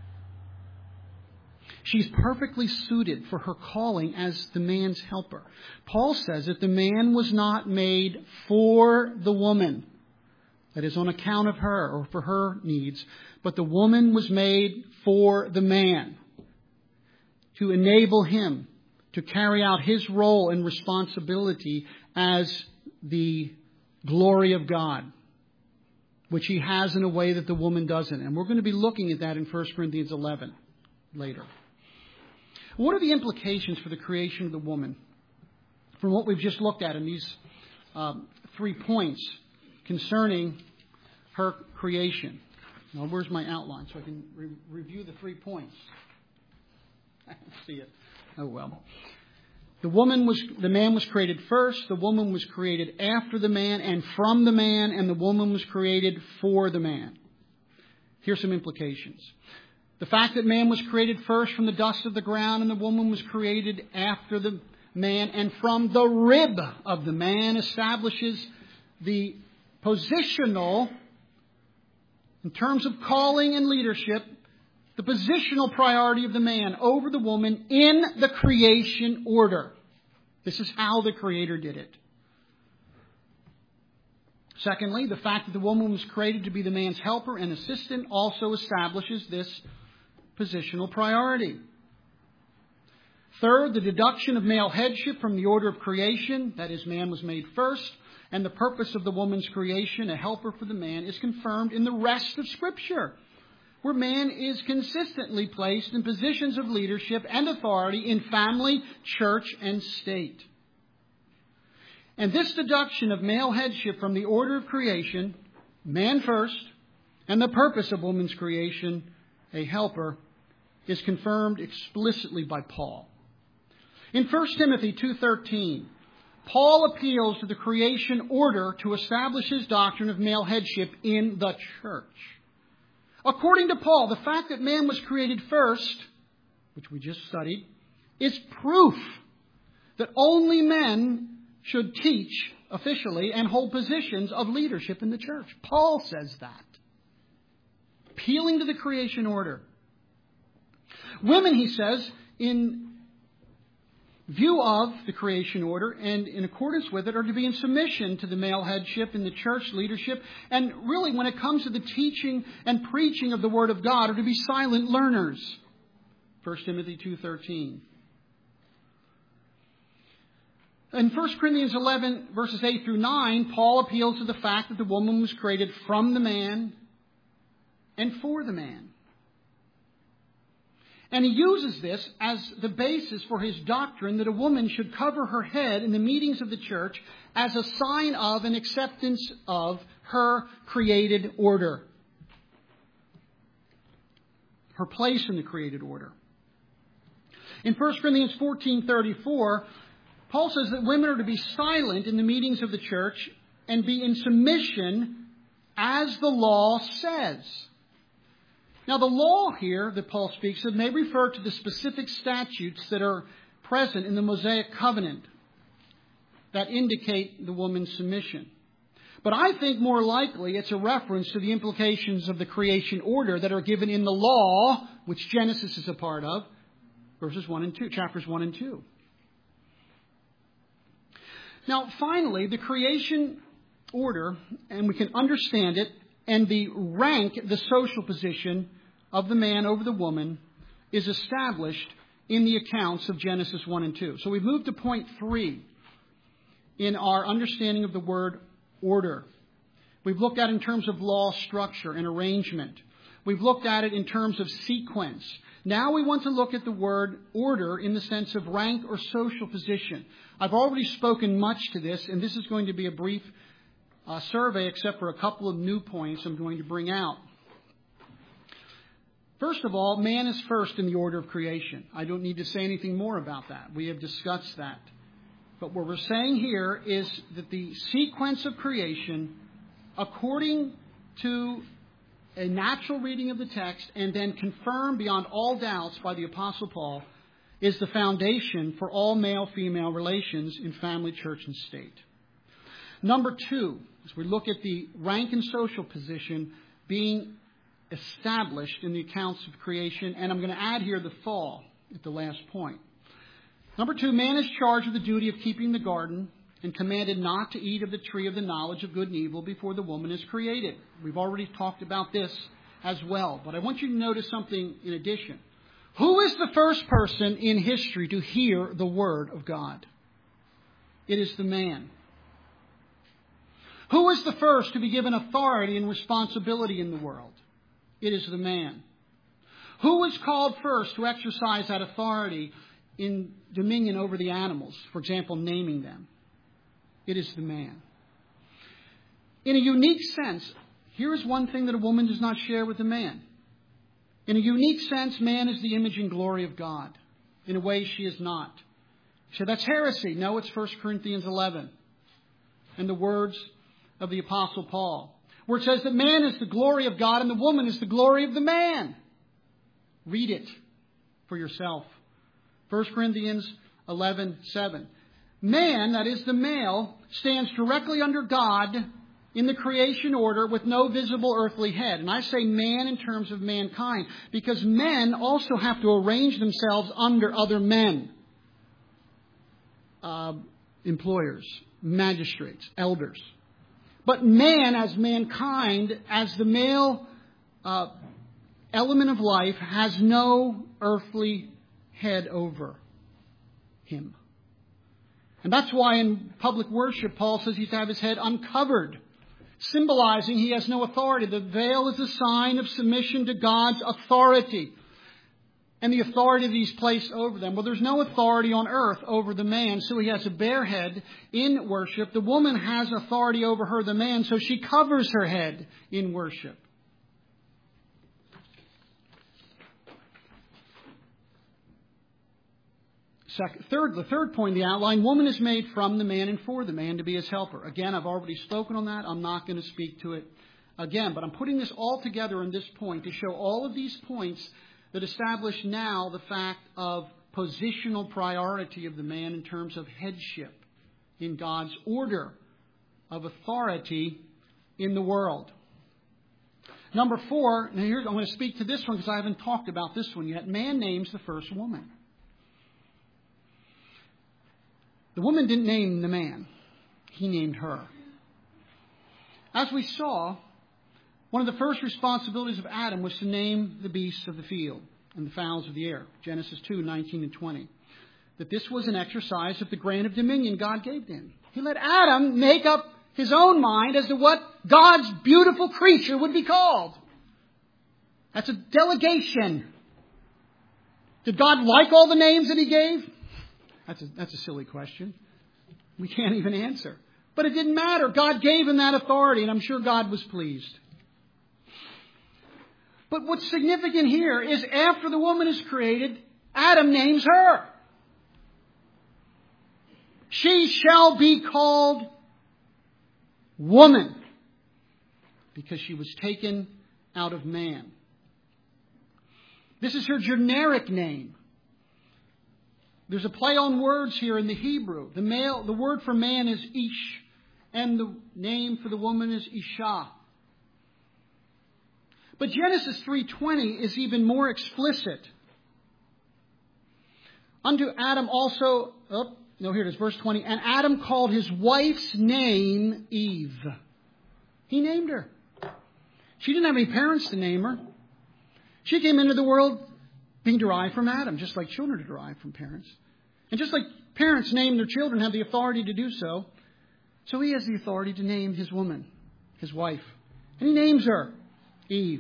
She's perfectly suited for her calling as the man's helper. Paul says that the man was not made for the woman, that is, on account of her or for her needs, but the woman was made for the man, to enable him to carry out his role and responsibility as the glory of God, which he has in a way that the woman doesn't. And we're going to be looking at that in First Corinthians eleven later. What are the implications for the creation of the woman from what we've just looked at in these um, three points concerning her creation? Now, where's my outline so I can re- review the three points? I don't see it. Oh, well. The woman was, the man was created first. The woman was created after the man and from the man. And the woman was created for the man. Here's some implications. The fact that man was created first from the dust of the ground and the woman was created after the man and from the rib of the man establishes the positional, in terms of calling and leadership, the positional priority of the man over the woman in the creation order. This is how the Creator did it. Secondly, the fact that the woman was created to be the man's helper and assistant also establishes this positional priority. Third, the deduction of male headship from the order of creation, that is, man was made first, and the purpose of the woman's creation, a helper for the man, is confirmed in the rest of Scripture, where man is consistently placed in positions of leadership and authority in family, church, and state. And this deduction of male headship from the order of creation, man first, and the purpose of woman's creation, a helper, is confirmed explicitly by Paul. In First Timothy two thirteen, Paul appeals to the creation order to establish his doctrine of male headship in the church. According to Paul, the fact that man was created first, which we just studied, is proof that only men should teach officially and hold positions of leadership in the church. Paul says that, appealing to the creation order. Women, he says, in view of the creation order and in accordance with it, are to be in submission to the male headship in the church leadership. And really, when it comes to the teaching and preaching of the Word of God, are to be silent learners. First Timothy two thirteen. In First Corinthians eleven, verses eight through nine, Paul appeals to the fact that the woman was created from the man and for the man. And he uses this as the basis for his doctrine that a woman should cover her head in the meetings of the church as a sign of and acceptance of her created order, her place in the created order. In First Corinthians fourteen thirty-four, Paul says that women are to be silent in the meetings of the church and be in submission as the law says. Now, the law here that Paul speaks of may refer to the specific statutes that are present in the Mosaic covenant that indicate the woman's submission. But I think more likely it's a reference to the implications of the creation order that are given in the law, which Genesis is a part of, verses one and two, chapters one and two. Now, finally, the creation order, and we can understand it, and the rank, the social position of the man over the woman is established in the accounts of Genesis one and two. So we've moved to point three in our understanding of the word order. We've looked at it in terms of law, structure, and arrangement. We've looked at it in terms of sequence. Now we want to look at the word order in the sense of rank or social position. I've already spoken much to this, and this is going to be a brief uh, survey except for a couple of new points I'm going to bring out. First of all, man is first in the order of creation. I don't need to say anything more about that. We have discussed that. But what we're saying here is that the sequence of creation, according to a natural reading of the text and then confirmed beyond all doubts by the Apostle Paul, is the foundation for all male-female relations in family, church, and state. Number two, as we look at the rank and social position, being established in the accounts of creation. And I'm going to add here the fall at the last point. Number two, man is charged with the duty of keeping the garden and commanded not to eat of the tree of the knowledge of good and evil before the woman is created. We've already talked about this as well. But I want you to notice something in addition. Who is the first person in history to hear the word of God? It is the man. Who is the first to be given authority and responsibility in the world? It is the man. Who was called first to exercise that authority in dominion over the animals? For example, naming them. It is the man. In a unique sense, here is one thing that a woman does not share with the man. In a unique sense, man is the image and glory of God. In a way, she is not. So that's heresy. No, it's First Corinthians eleven. And the words of the Apostle Paul, where it says that man is the glory of God and the woman is the glory of the man. Read it for yourself. First Corinthians eleven seven. Man, that is the male, stands directly under God in the creation order with no visible earthly head. And I say man in terms of mankind because men also have to arrange themselves under other men. Uh, employers, magistrates, elders. But man as mankind, as the male uh, element of life, has no earthly head over him. And that's why in public worship, Paul says he's to have his head uncovered, symbolizing he has no authority. The veil is a sign of submission to God's authority and the authority that he's placed over them. Well, there's no authority on earth over the man, so he has a bare head in worship. The woman has authority over her, the man, so she covers her head in worship. Second, third, the third point in the outline, woman is made from the man and for the man to be his helper. Again, I've already spoken on that. I'm not going to speak to it again. But I'm putting this all together in this point to show all of these points that establish now the fact of positional priority of the man in terms of headship in God's order of authority in the world. Number four, now here's, I'm going to speak to this one because I haven't talked about this one yet. Man names the first woman. The woman didn't name the man. He named her. As we saw, one of the first responsibilities of Adam was to name the beasts of the field and the fowls of the air. Genesis two, nineteen and twenty. That this was an exercise of the grant of dominion God gave them. He let Adam make up his own mind as to what God's beautiful creature would be called. That's a delegation. Did God like all the names that he gave? That's a, that's a silly question. We can't even answer. But it didn't matter. God gave him that authority, and I'm sure God was pleased. But what's significant here is after the woman is created, Adam names her. She shall be called woman because she was taken out of man. This is her generic name. There's a play on words here in the Hebrew. The male, the word for man is ish, and the name for the woman is isha. But Genesis three twenty is even more explicit. Unto Adam also, oh, no, here it is, verse twenty. And Adam called his wife's name Eve. He named her. She didn't have any parents to name her. She came into the world being derived from Adam, just like children are derived from parents. And just like parents name their children, have the authority to do so, so he has the authority to name his woman, his wife. And he names her Eve.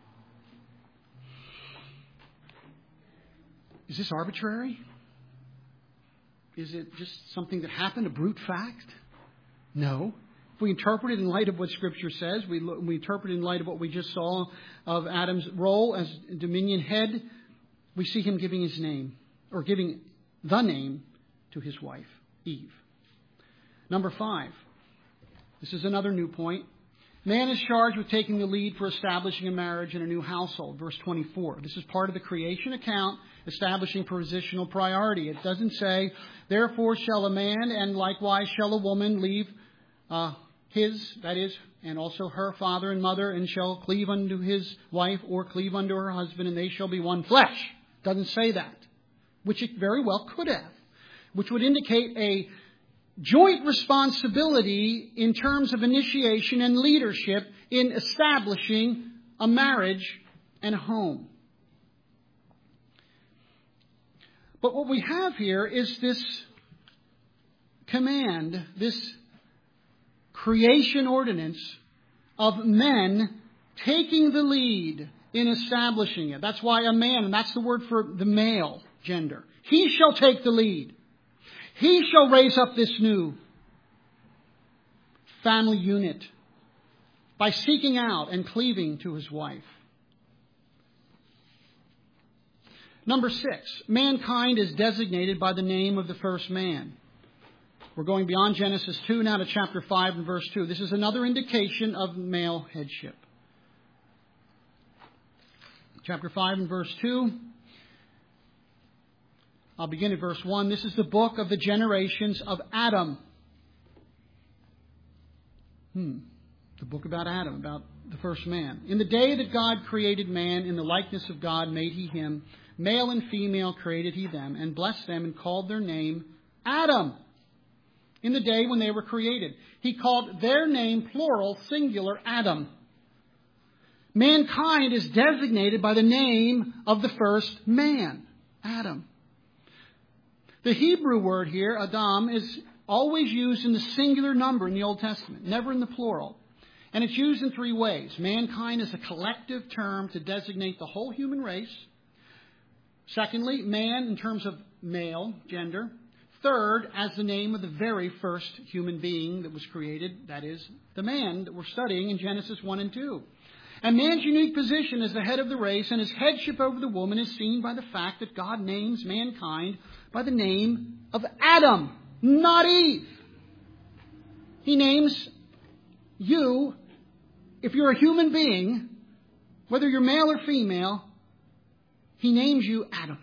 Is this arbitrary? Is it just something that happened, a brute fact? No. If we interpret it in light of what Scripture says, we, look, we interpret it in light of what we just saw of Adam's role as dominion head, we see him giving his name, or giving the name to his wife, Eve. Number five. This is another new point. Man is charged with taking the lead for establishing a marriage and a new household. Verse twenty-four. This is part of the creation account, establishing positional priority. It doesn't say, therefore shall a man and likewise shall a woman leave uh, his, that is, and also her father and mother, and shall cleave unto his wife, or cleave unto her husband, and they shall be one flesh. Doesn't say that, which it very well could have, which would indicate a joint responsibility in terms of initiation and leadership in establishing a marriage and a home. But what we have here is this command, this creation ordinance of men taking the lead in establishing it. That's why a man, and that's the word for the male gender, he shall take the lead. He shall raise up this new family unit by seeking out and cleaving to his wife. Number six, mankind is designated by the name of the first man. We're going beyond Genesis two now to chapter five and verse two. This is another indication of male headship. Chapter five and verse two. I'll begin at verse one. This is the book of the generations of Adam. Hmm. The book about Adam, about the first man. In the day that God created man, in the likeness of God made he him. Male and female created he them, and blessed them, and called their name Adam. In the day when they were created, he called their name, plural, singular, Adam. Mankind is designated by the name of the first man, Adam. The Hebrew word here, Adam, is always used in the singular number in the Old Testament, never in the plural. And it's used in three ways. Mankind is a collective term to designate the whole human race. Secondly, man in terms of male, gender. Third, as the name of the very first human being that was created, that is, the man that we're studying in Genesis one and two. And man's unique position as the head of the race and his headship over the woman is seen by the fact that God names mankind by the name of Adam, not Eve. He names you, if you're a human being, whether you're male or female, he names you Adam.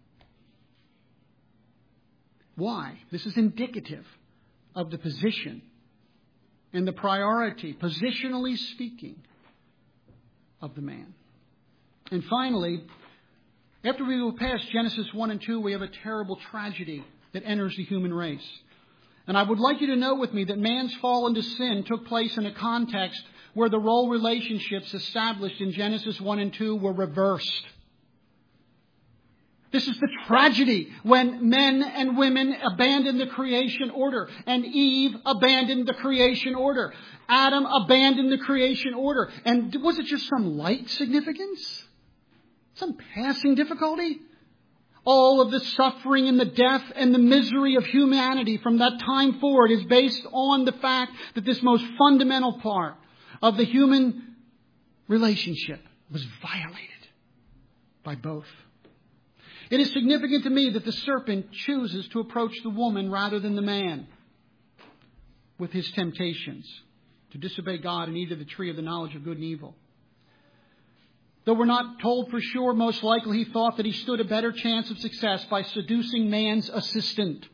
Why? This is indicative of the position and the priority, positionally speaking, of the man. And finally, after we go past Genesis one and two, we have a terrible tragedy that enters the human race. And I would like you to know with me that man's fall into sin took place in a context where the role relationships established in Genesis one and two were reversed. This is the tragedy when men and women abandoned the creation order and Eve abandoned the creation order. Adam abandoned the creation order. And was it just some light significance? Some passing difficulty? All of the suffering and the death and the misery of humanity from that time forward is based on the fact that this most fundamental part of the human relationship was violated by both. It is significant to me that the serpent chooses to approach the woman rather than the man with his temptations to disobey God and eat of the tree of the knowledge of good and evil. Though we're not told for sure, most likely he thought that he stood a better chance of success by seducing man's assistant.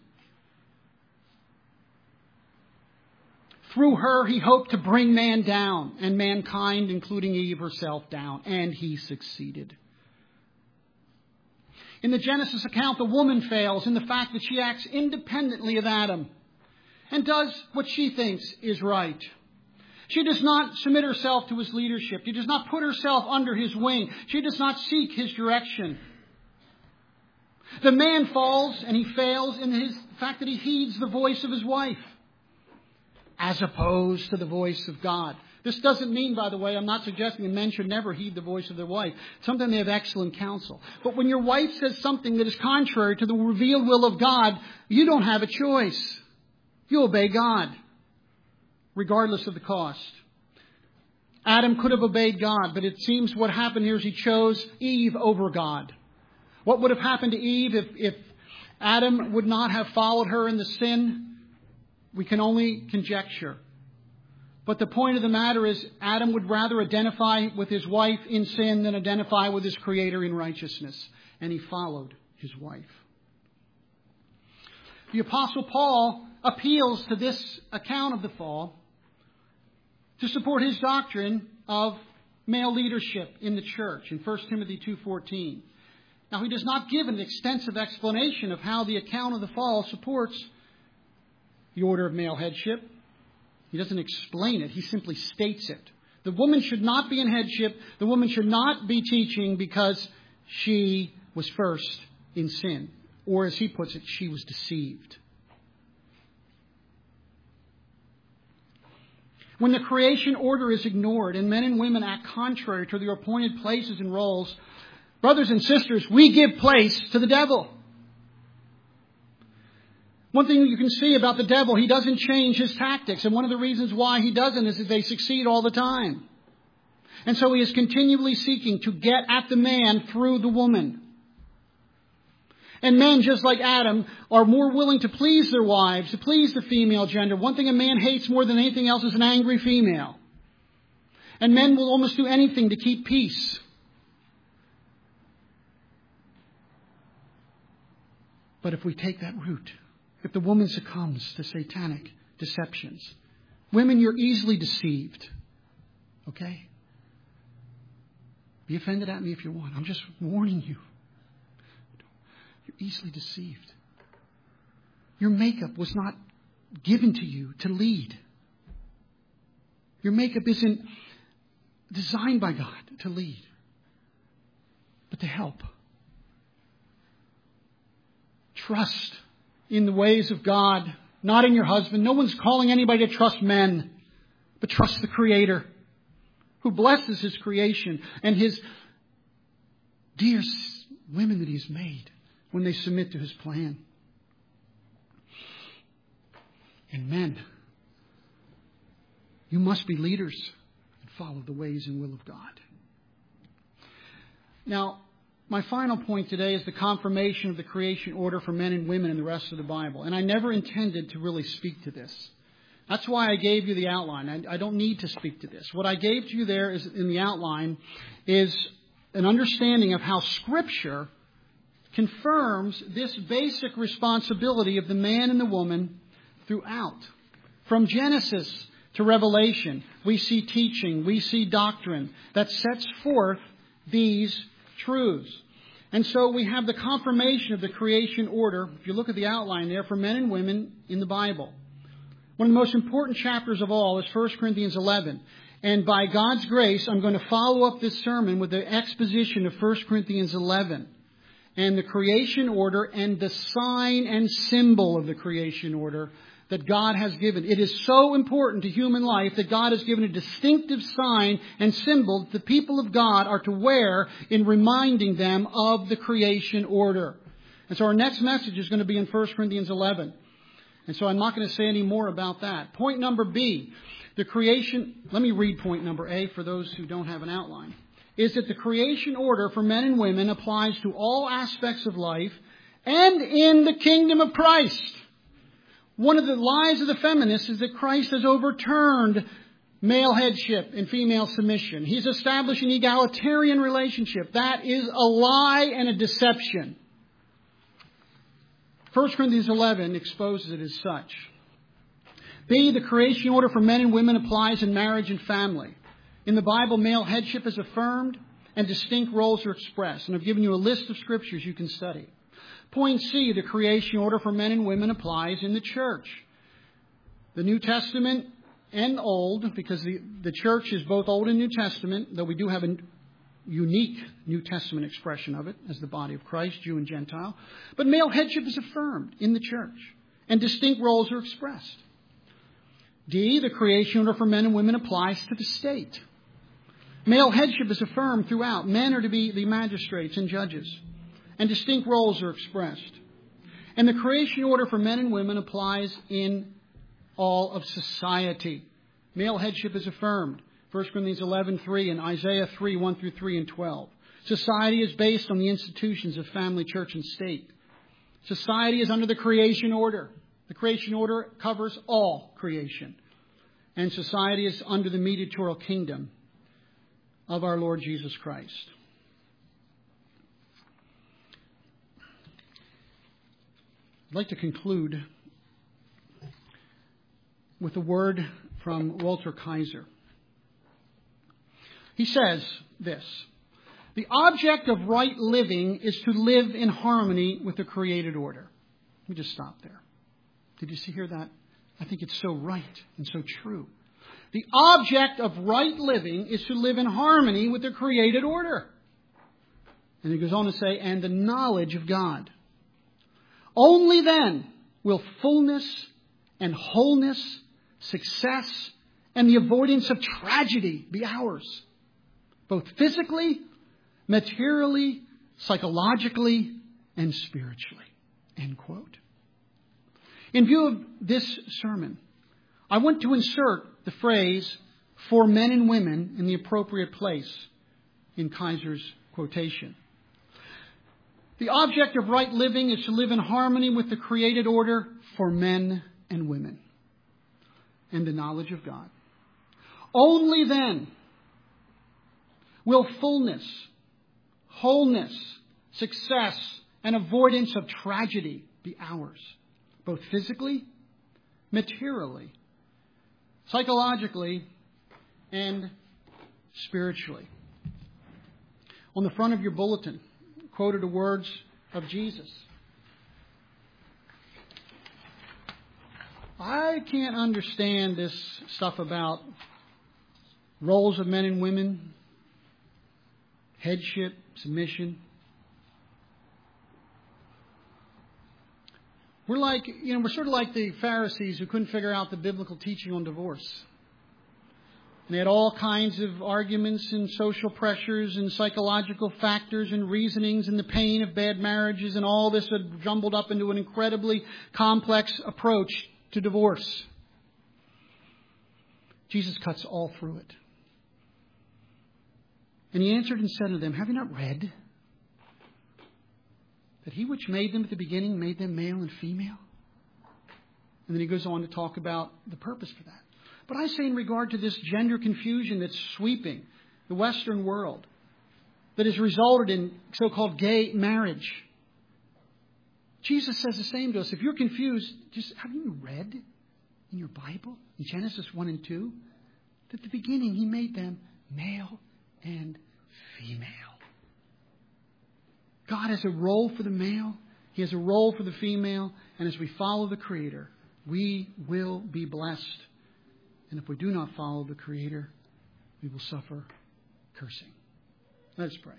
Through her, he hoped to bring man down, and mankind, including Eve herself, down. And he succeeded. In the Genesis account, the woman fails in the fact that she acts independently of Adam and does what she thinks is right. She does not submit herself to his leadership. She does not put herself under his wing. She does not seek his direction. The man falls and he fails in his fact that he heeds the voice of his wife as opposed to the voice of God. This doesn't mean, by the way, I'm not suggesting that men should never heed the voice of their wife. Sometimes they have excellent counsel. But when your wife says something that is contrary to the revealed will of God, you don't have a choice. You obey God, regardless of the cost. Adam could have obeyed God, but it seems what happened here is he chose Eve over God. What would have happened to Eve if, if Adam would not have followed her in the sin? We can only conjecture. But the point of the matter is Adam would rather identify with his wife in sin than identify with his Creator in righteousness. And he followed his wife. The Apostle Paul appeals to this account of the fall to support his doctrine of male leadership in the church in First Timothy two fourteen. Now, he does not give an extensive explanation of how the account of the fall supports the order of male headship. He doesn't explain it. He simply states it. The woman should not be in headship. The woman should not be teaching because she was first in sin. Or as he puts it, she was deceived. When the creation order is ignored and men and women act contrary to their appointed places and roles, brothers and sisters, we give place to the devil. One thing you can see about the devil, he doesn't change his tactics. And one of the reasons why he doesn't is that they succeed all the time. And so he is continually seeking to get at the man through the woman. And men, just like Adam, are more willing to please their wives, to please the female gender. One thing a man hates more than anything else is an angry female. And men will almost do anything to keep peace. But if we take that route, if the woman succumbs to satanic deceptions, women, you're easily deceived. Okay? Be offended at me if you want. I'm just warning you. You're easily deceived. Your makeup was not given to you to lead. Your makeup isn't designed by God to lead, but to help. Trust in the ways of God, not in your husband. No one's calling anybody to trust men, but trust the Creator who blesses His creation and His dear women that He's made when they submit to His plan. And men, you must be leaders and follow the ways and will of God. Now, my final point today is the confirmation of the creation order for men and women in the rest of the Bible. And I never intended to really speak to this. That's why I gave you the outline. I, I don't need to speak to this. What I gave to you there is in the outline is an understanding of how Scripture confirms this basic responsibility of the man and the woman throughout. From Genesis to Revelation, we see teaching, we see doctrine that sets forth these truths. And so we have the confirmation of the creation order, if you look at the outline there, for men and women in the Bible. One of the most important chapters of all is First Corinthians eleven. And by God's grace, I'm going to follow up this sermon with the exposition of First Corinthians eleven. And the creation order and the sign and symbol of the creation order that God has given. It is so important to human life that God has given a distinctive sign and symbol that the people of God are to wear in reminding them of the creation order. And so our next message is going to be in First Corinthians eleven. And so I'm not going to say any more about that. Point number B, the creation... Let me read point number A for those who don't have an outline. Is that the creation order for men and women applies to all aspects of life and in the kingdom of Christ. One of the lies of the feminists is that Christ has overturned male headship and female submission. He's established an egalitarian relationship. That is a lie and a deception. First Corinthians eleven exposes it as such. B, the creation order for men and women applies in marriage and family. In the Bible, male headship is affirmed and distinct roles are expressed. And I've given you a list of scriptures you can study. Point C, the creation order for men and women applies in the church. The New Testament and Old, because the, the church is both Old and New Testament, though we do have a unique New Testament expression of it as the body of Christ, Jew and Gentile. But male headship is affirmed in the church and distinct roles are expressed. D, the creation order for men and women applies to the state. Male headship is affirmed throughout. Men are to be the magistrates and judges. And distinct roles are expressed. And the creation order for men and women applies in all of society. Male headship is affirmed. First Corinthians eleven three and Isaiah three one through three and twelve. Society is based on the institutions of family, church, and state. Society is under the creation order. The creation order covers all creation. And society is under the mediatorial kingdom of our Lord Jesus Christ. I'd like to conclude with a word from Walter Kaiser. He says this: the object of right living is to live in harmony with the created order. Let me just stop there. Did you see hear that? I think it's so right and so true. The object of right living is to live in harmony with the created order. And he goes on to say, and the knowledge of God. Only then will fullness and wholeness, success, and the avoidance of tragedy be ours. Both physically, materially, psychologically, and spiritually. End quote. In view of this sermon, I want to insert the phrase, for men and women, in the appropriate place in Kaiser's quotation. The object of right living is to live in harmony with the created order for men and women and the knowledge of God. Only then will fullness, wholeness, success, and avoidance of tragedy be ours, both physically, materially, psychologically, and spiritually. On the front of your bulletin, quoted the words of Jesus. I can't understand this stuff about roles of men and women, headship, submission. We're like, you know, we're sort of like the Pharisees who couldn't figure out the biblical teaching on divorce. And they had all kinds of arguments and social pressures and psychological factors and reasonings and the pain of bad marriages, and all this had jumbled up into an incredibly complex approach to divorce. Jesus cuts all through it. And he answered and said to them, have you not read that he which made them at the beginning made them male and female? And then he goes on to talk about the purpose for that. But I say in regard to this gender confusion that's sweeping the Western world, that has resulted in so-called gay marriage, Jesus says the same to us. If you're confused, just haven't you read in your Bible, in Genesis one and two, that at the beginning he made them male and female. God has a role for the male. He has a role for the female. And as we follow the Creator, we will be blessed. And if we do not follow the Creator, we will suffer cursing. Let's pray.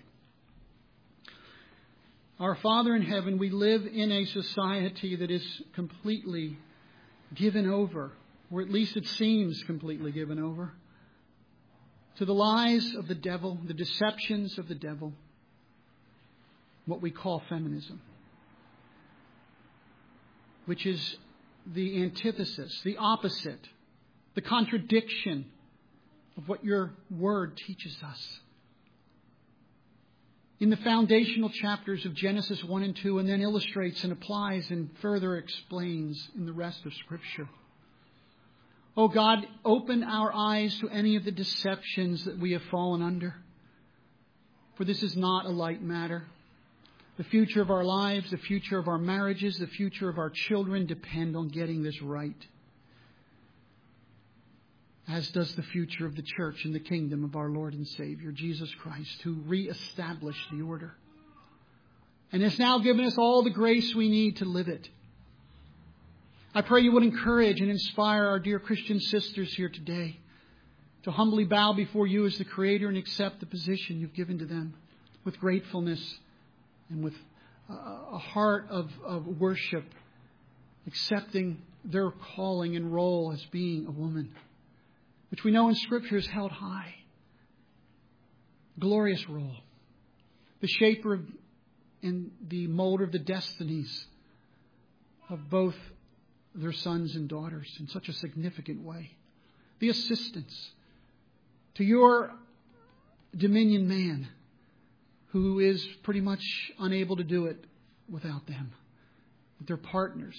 Our Father in heaven, we live in a society that is completely given over, or at least it seems completely given over, to the lies of the devil, the deceptions of the devil, what we call feminism, which is the antithesis, the opposite, the contradiction of what your word teaches us. In the foundational chapters of Genesis one and two, and then illustrates and applies and further explains in the rest of Scripture. Oh God, open our eyes to any of the deceptions that we have fallen under. For this is not a light matter. The future of our lives, the future of our marriages, the future of our children depend on getting this right. As does the future of the church and the kingdom of our Lord and Savior, Jesus Christ, who reestablished the order and has now given us all the grace we need to live it. I pray you would encourage and inspire our dear Christian sisters here today to humbly bow before you as the Creator and accept the position you've given to them with gratefulness and with a heart of, of worship, accepting their calling and role as being a woman, which we know in Scripture is held high. Glorious role. The shaper of, and the molder of the destinies of both their sons and daughters in such a significant way. The assistance to your dominion man who is pretty much unable to do it without them. Their partners.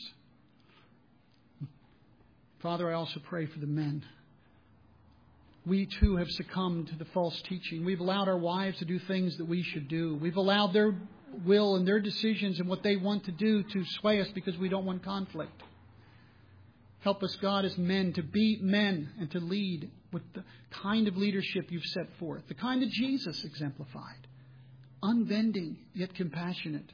Father, I also pray for the men. We too have succumbed to the false teaching. We've allowed our wives to do things that we should do. We've allowed their will and their decisions and what they want to do to sway us because we don't want conflict. Help us, God, as men to be men and to lead with the kind of leadership you've set forth, the kind that Jesus exemplified. Unbending, yet compassionate.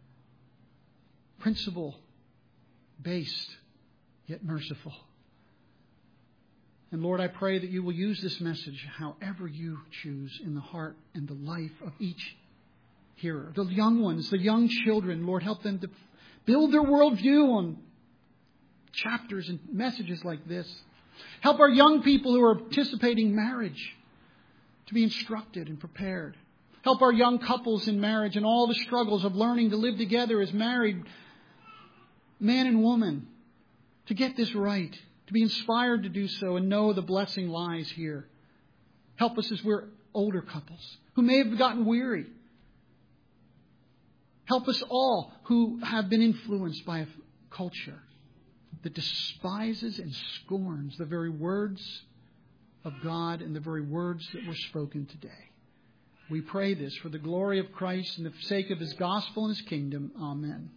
Principle-based, yet merciful. And Lord, I pray that you will use this message however you choose in the heart and the life of each hearer. The young ones, the young children, Lord, help them to build their worldview on chapters and messages like this. Help our young people who are anticipating marriage to be instructed and prepared. Help our young couples in marriage and all the struggles of learning to live together as married man and woman to get this right, to be inspired to do so and know the blessing lies here. Help us as we're older couples who may have gotten weary. Help us all who have been influenced by a culture that despises and scorns the very words of God and the very words that were spoken today. We pray this for the glory of Christ and the sake of His gospel and His kingdom. Amen.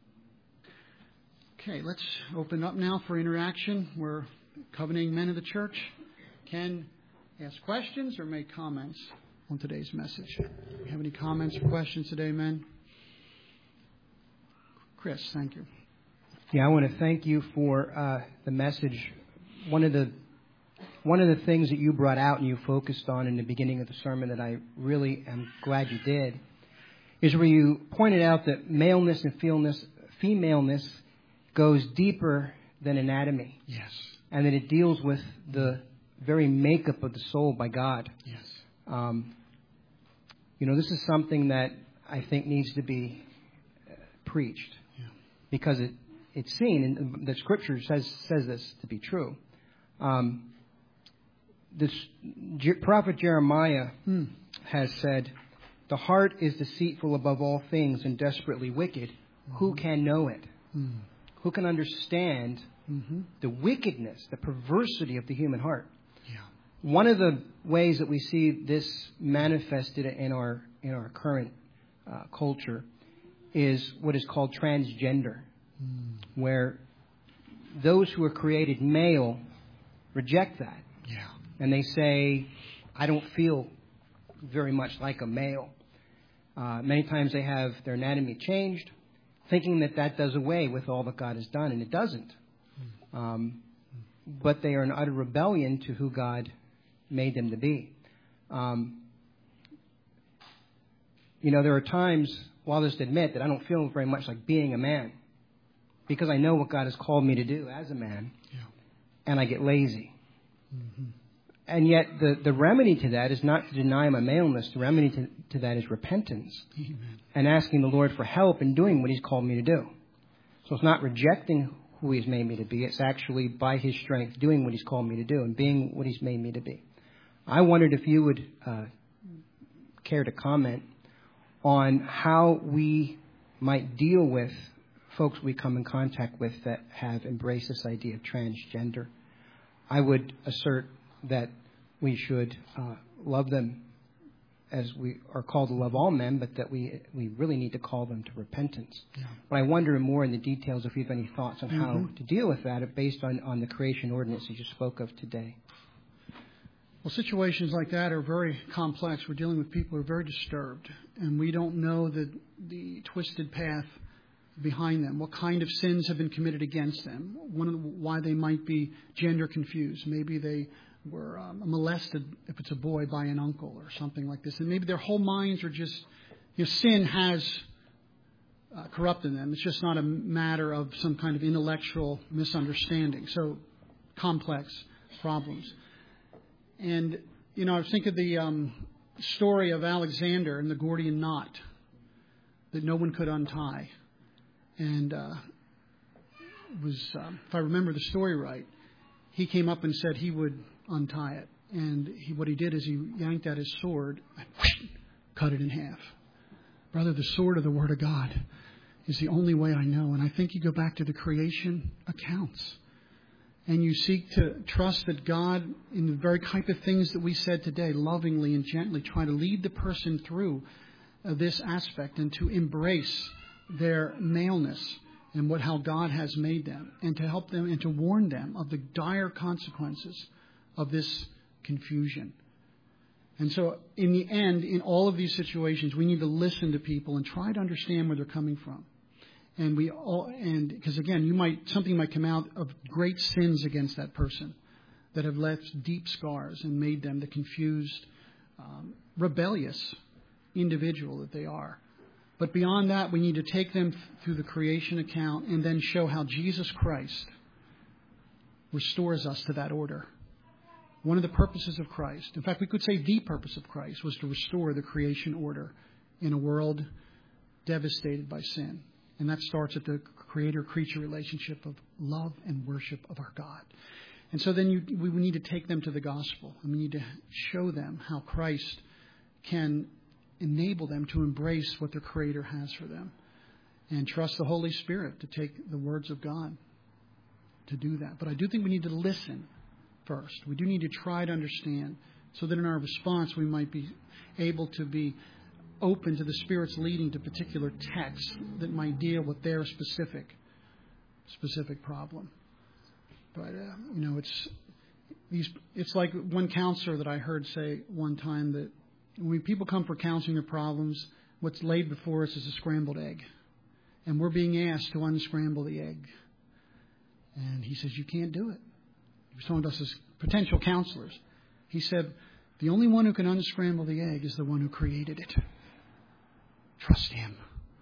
Okay, let's open up now for interaction. We're covenanting men of the church can ask questions or make comments on today's message. Do you have any comments or questions today, men? Chris, thank you. Yeah, I want to thank you for uh, the message. One of the one of the things that you brought out and you focused on in the beginning of the sermon that I really am glad you did is where you pointed out that maleness and femaleness, femaleness goes deeper than anatomy. Yes. And that it deals with the very makeup of the soul by God. Yes. Um, you know, this is something that I think needs to be uh, preached. Yeah. Because it It's seen, and the Scripture says says this to be true. Um, this Je- prophet Jeremiah hmm. has said, "The heart is deceitful above all things and desperately wicked. Mm-hmm. Who can know it? Mm. Who can understand mm-hmm. the wickedness, the perversity of the human heart?" Yeah. One of the ways that we see this manifested in our in our current uh, culture is what is called transgender. Where those who are created male reject that. Yeah. And they say, I don't feel very much like a male. Uh, many times they have their anatomy changed, thinking that that does away with all that God has done, and it doesn't. Um, but they are in utter rebellion to who God made them to be. Um, you know, there are times, well, I'll just admit that I don't feel very much like being a man. Because I know what God has called me to do as a man, yeah. and I get lazy. Mm-hmm. And yet the, the remedy to that is not to deny my maleness. The remedy to, to that is repentance. Amen. And asking the Lord for help in doing what He's called me to do. So it's not rejecting who He's made me to be. It's actually by His strength doing what He's called me to do and being what He's made me to be. I wondered if you would uh, care to comment on how we might deal with folks we come in contact with that have embraced this idea of transgender. I would assert that we should uh, love them as we are called to love all men, but that we we really need to call them to repentance. Yeah. But I wonder more in the details if you have any thoughts on mm-hmm. how to deal with that based on, on the creation ordinance you just spoke of today. Well, situations like that are very complex. We're dealing with people who are very disturbed, and we don't know the the twisted path behind them, what kind of sins have been committed against them, one of the, why they might be gender confused. Maybe they were um, molested, if it's a boy, by an uncle or something like this. And maybe their whole minds are just, you know, sin has uh, corrupted them. It's just not a matter of some kind of intellectual misunderstanding. So complex problems. And, you know, I think of the um, story of Alexander and the Gordian knot that no one could untie. And uh, was, um, if I remember the story right, he came up and said he would untie it. And he, what he did is he yanked out his sword and whoosh, cut it in half. Brother, the sword of the Word of God is the only way I know. And I think you go back to the creation accounts. And you seek to trust that God, in the very type of things that we said today, lovingly and gently try to lead the person through uh, this aspect and to embrace their maleness and what how God has made them, and to help them and to warn them of the dire consequences of this confusion. And so in the end, in all of these situations, we need to listen to people and try to understand where they're coming from. And we all, and because again, you might, something might come out of great sins against that person that have left deep scars and made them the confused, um, rebellious individual that they are. But beyond that, we need to take them through the creation account and then show how Jesus Christ restores us to that order. One of the purposes of Christ, in fact, we could say the purpose of Christ, was to restore the creation order in a world devastated by sin. And that starts at the creator-creature relationship of love and worship of our God. And so then you, we need to take them to the gospel. And we need to show them how Christ can enable them to embrace what their Creator has for them. And trust the Holy Spirit to take the words of God to do that. But I do think we need to listen first. We do need to try to understand so that in our response we might be able to be open to the Spirit's leading to particular texts that might deal with their specific specific problem. But, uh, you know, it's these. It's like one counselor that I heard say one time that when people come for counseling their problems, what's laid before us is a scrambled egg. And we're being asked to unscramble the egg. And he says, you can't do it. He was talking to us as potential counselors. He said, the only one who can unscramble the egg is the one who created it. Trust him.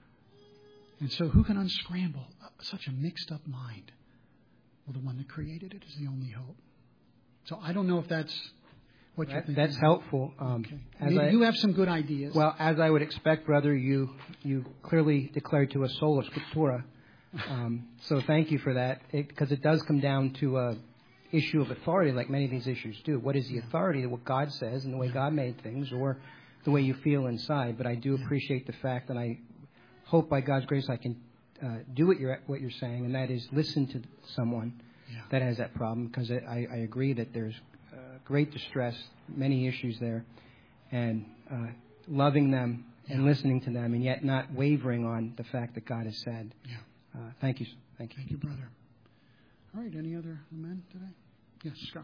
And so who can unscramble such a mixed up mind? Well, the one that created it is the only hope. So I don't know if that's what you're that, thinking. That's helpful. Um, okay. as Maybe I, you have some good ideas. Well, as I would expect, brother, you you clearly declared to us sola scriptura. Um, so thank you for that, because it, it does come down to a issue of authority, like many of these issues do. What is the authority? What God says and the way God made things, or the way you feel inside? But I do appreciate the fact, and I hope by God's grace I can uh, do what you're what you're saying, and that is listen to someone yeah. that has that problem, because I, I agree that there's uh, great distress, many issues there, and uh, loving them yeah. and listening to them, and yet not wavering on the fact that God has said. Yeah. Uh, thank you. Thank you. Thank you, brother. All right. Any other men today? Yes, Scott.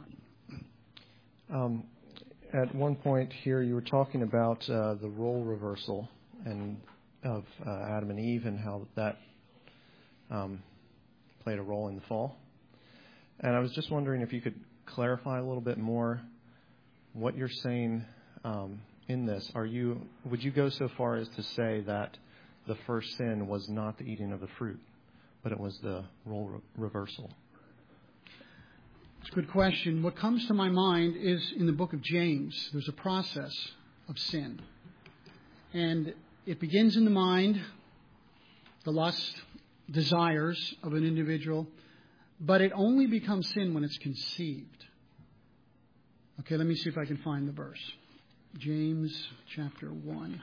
Um, at one point here, you were talking about uh, the role reversal and of uh, Adam and Eve and how that um, played a role in the fall. And I was just wondering if you could clarify a little bit more what you're saying um, in this. Are you would you go so far as to say that the first sin was not the eating of the fruit, but it was the role re- reversal? It's a good question. What comes to my mind is in the book of James, there's a process of sin. And it begins in the mind, the lust, desires of an individual, but it only becomes sin when it's conceived. Okay, let me see if I can find the verse. James chapter one.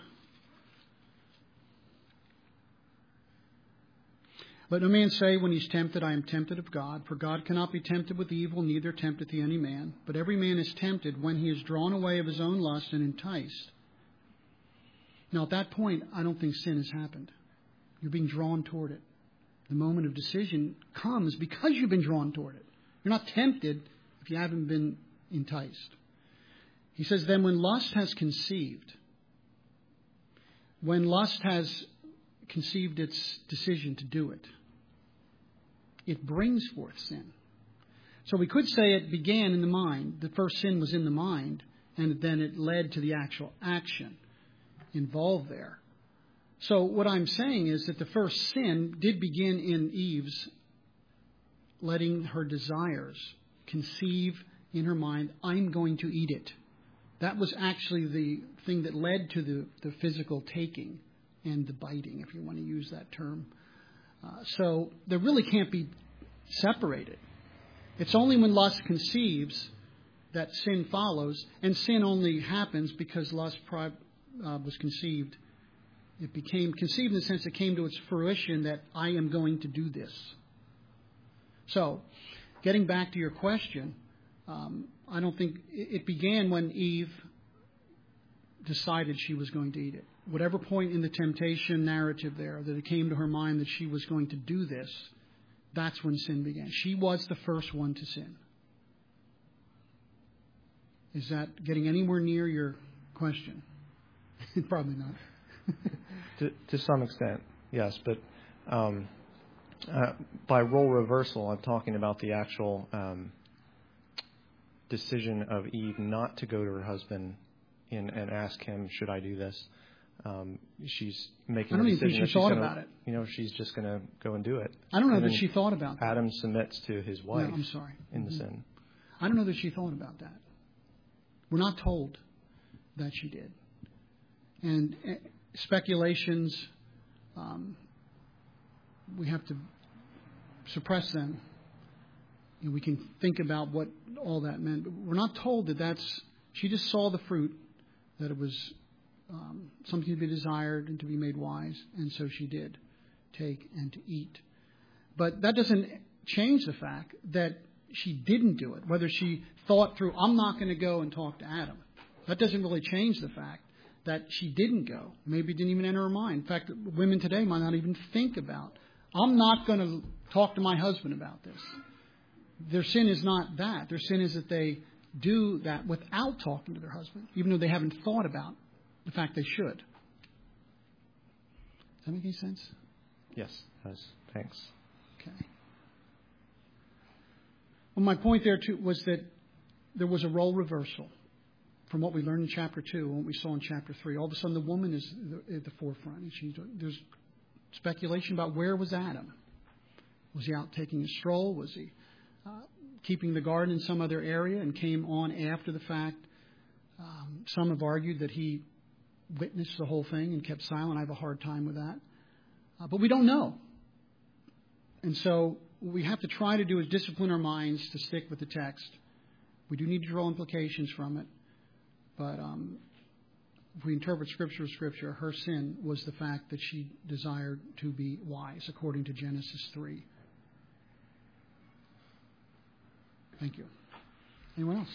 Let no man say when he's tempted, I am tempted of God. For God cannot be tempted with evil, neither tempteth he any man. But every man is tempted when he is drawn away of his own lust and enticed. Now at that point, I don't think sin has happened. You're being drawn toward it. The moment of decision comes because you've been drawn toward it. You're not tempted if you haven't been enticed. He says, then when lust has conceived, when lust has conceived its decision to do it, it brings forth sin. So we could say it began in the mind. The first sin was in the mind, and then it led to the actual action involved there. So what I'm saying is that the first sin did begin in Eve's letting her desires conceive in her mind, I'm going to eat it. That was actually the thing that led to the, the physical taking and the biting, if you want to use that term. Uh, so they really can't be separated. It's only when lust conceives that sin follows, and sin only happens because lust pri- uh, was conceived. It became conceived in the sense it came to its fruition that I am going to do this. So, getting back to your question, um, I don't think it began when Eve decided she was going to eat it. Whatever point in the temptation narrative there that it came to her mind that she was going to do this, that's when sin began. She was the first one to sin. Is that getting anywhere near your question? Probably not. to, to some extent, yes. But um, uh, by role reversal, I'm talking about the actual um, decision of Eve not to go to her husband in, and ask him, should I do this? Um, she's making I don't a even decision think she that she's thought gonna, about it. You know, she's just going to go and do it. I don't know and that she thought about that. Adam submits to his wife. No, I'm sorry. In mm-hmm. the sin. I don't know that she thought about that. We're not told that she did. And uh, speculations, um, we have to suppress them. And we can think about what all that meant. But we're not told that that's... She just saw the fruit, that it was um, something to be desired and to be made wise. And so she did take and to eat. But that doesn't change the fact that she didn't do it. Whether she thought through, I'm not going to go and talk to Adam. That doesn't really change the fact that she didn't go. Maybe it didn't even enter her mind. In fact, women today might not even think about, I'm not going to talk to my husband about this. Their sin is not that. Their sin is that they do that without talking to their husband, even though they haven't thought about the fact they should. Does that make any sense? Yes, it does. Thanks. Okay. Well, my point there, too, was that there was a role reversal from what we learned in chapter two and what we saw in chapter three. All of a sudden, the woman is at the forefront. And she, there's speculation about where was Adam. Was he out taking a stroll? Was he uh, keeping the garden in some other area and came on after the fact? Um, some have argued that he witnessed the whole thing and kept silent. I have a hard time with that. Uh, but we don't know. And so what we have to try to do is discipline our minds to stick with the text. We do need to draw implications from it. But um, if we interpret Scripture as Scripture, her sin was the fact that she desired to be wise, according to Genesis three. Thank you. Anyone else?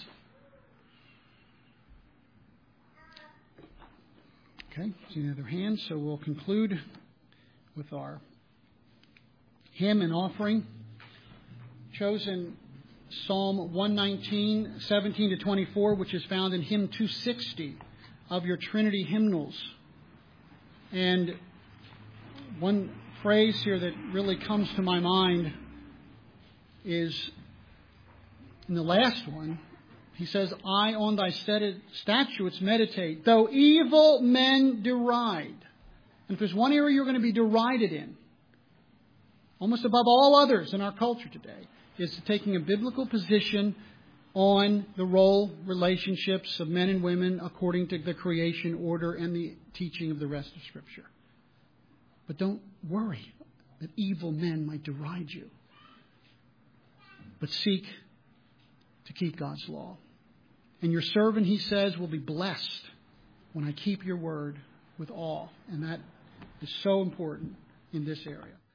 Okay, see any other hands? So we'll conclude with our hymn and offering. Chosen Psalm one nineteen, seventeen to twenty-four, which is found in hymn two sixty of your Trinity hymnals. And one phrase here that really comes to my mind is in the last one. He says, I on thy statutes meditate, though evil men deride. And if there's one area you're going to be derided in, almost above all others in our culture today, is taking a biblical position on the role, relationships of men and women according to the creation order and the teaching of the rest of Scripture. But don't worry that evil men might deride you. But seek to keep God's law. And your servant, he says, will be blessed when I keep your word with awe. And that is so important in this area.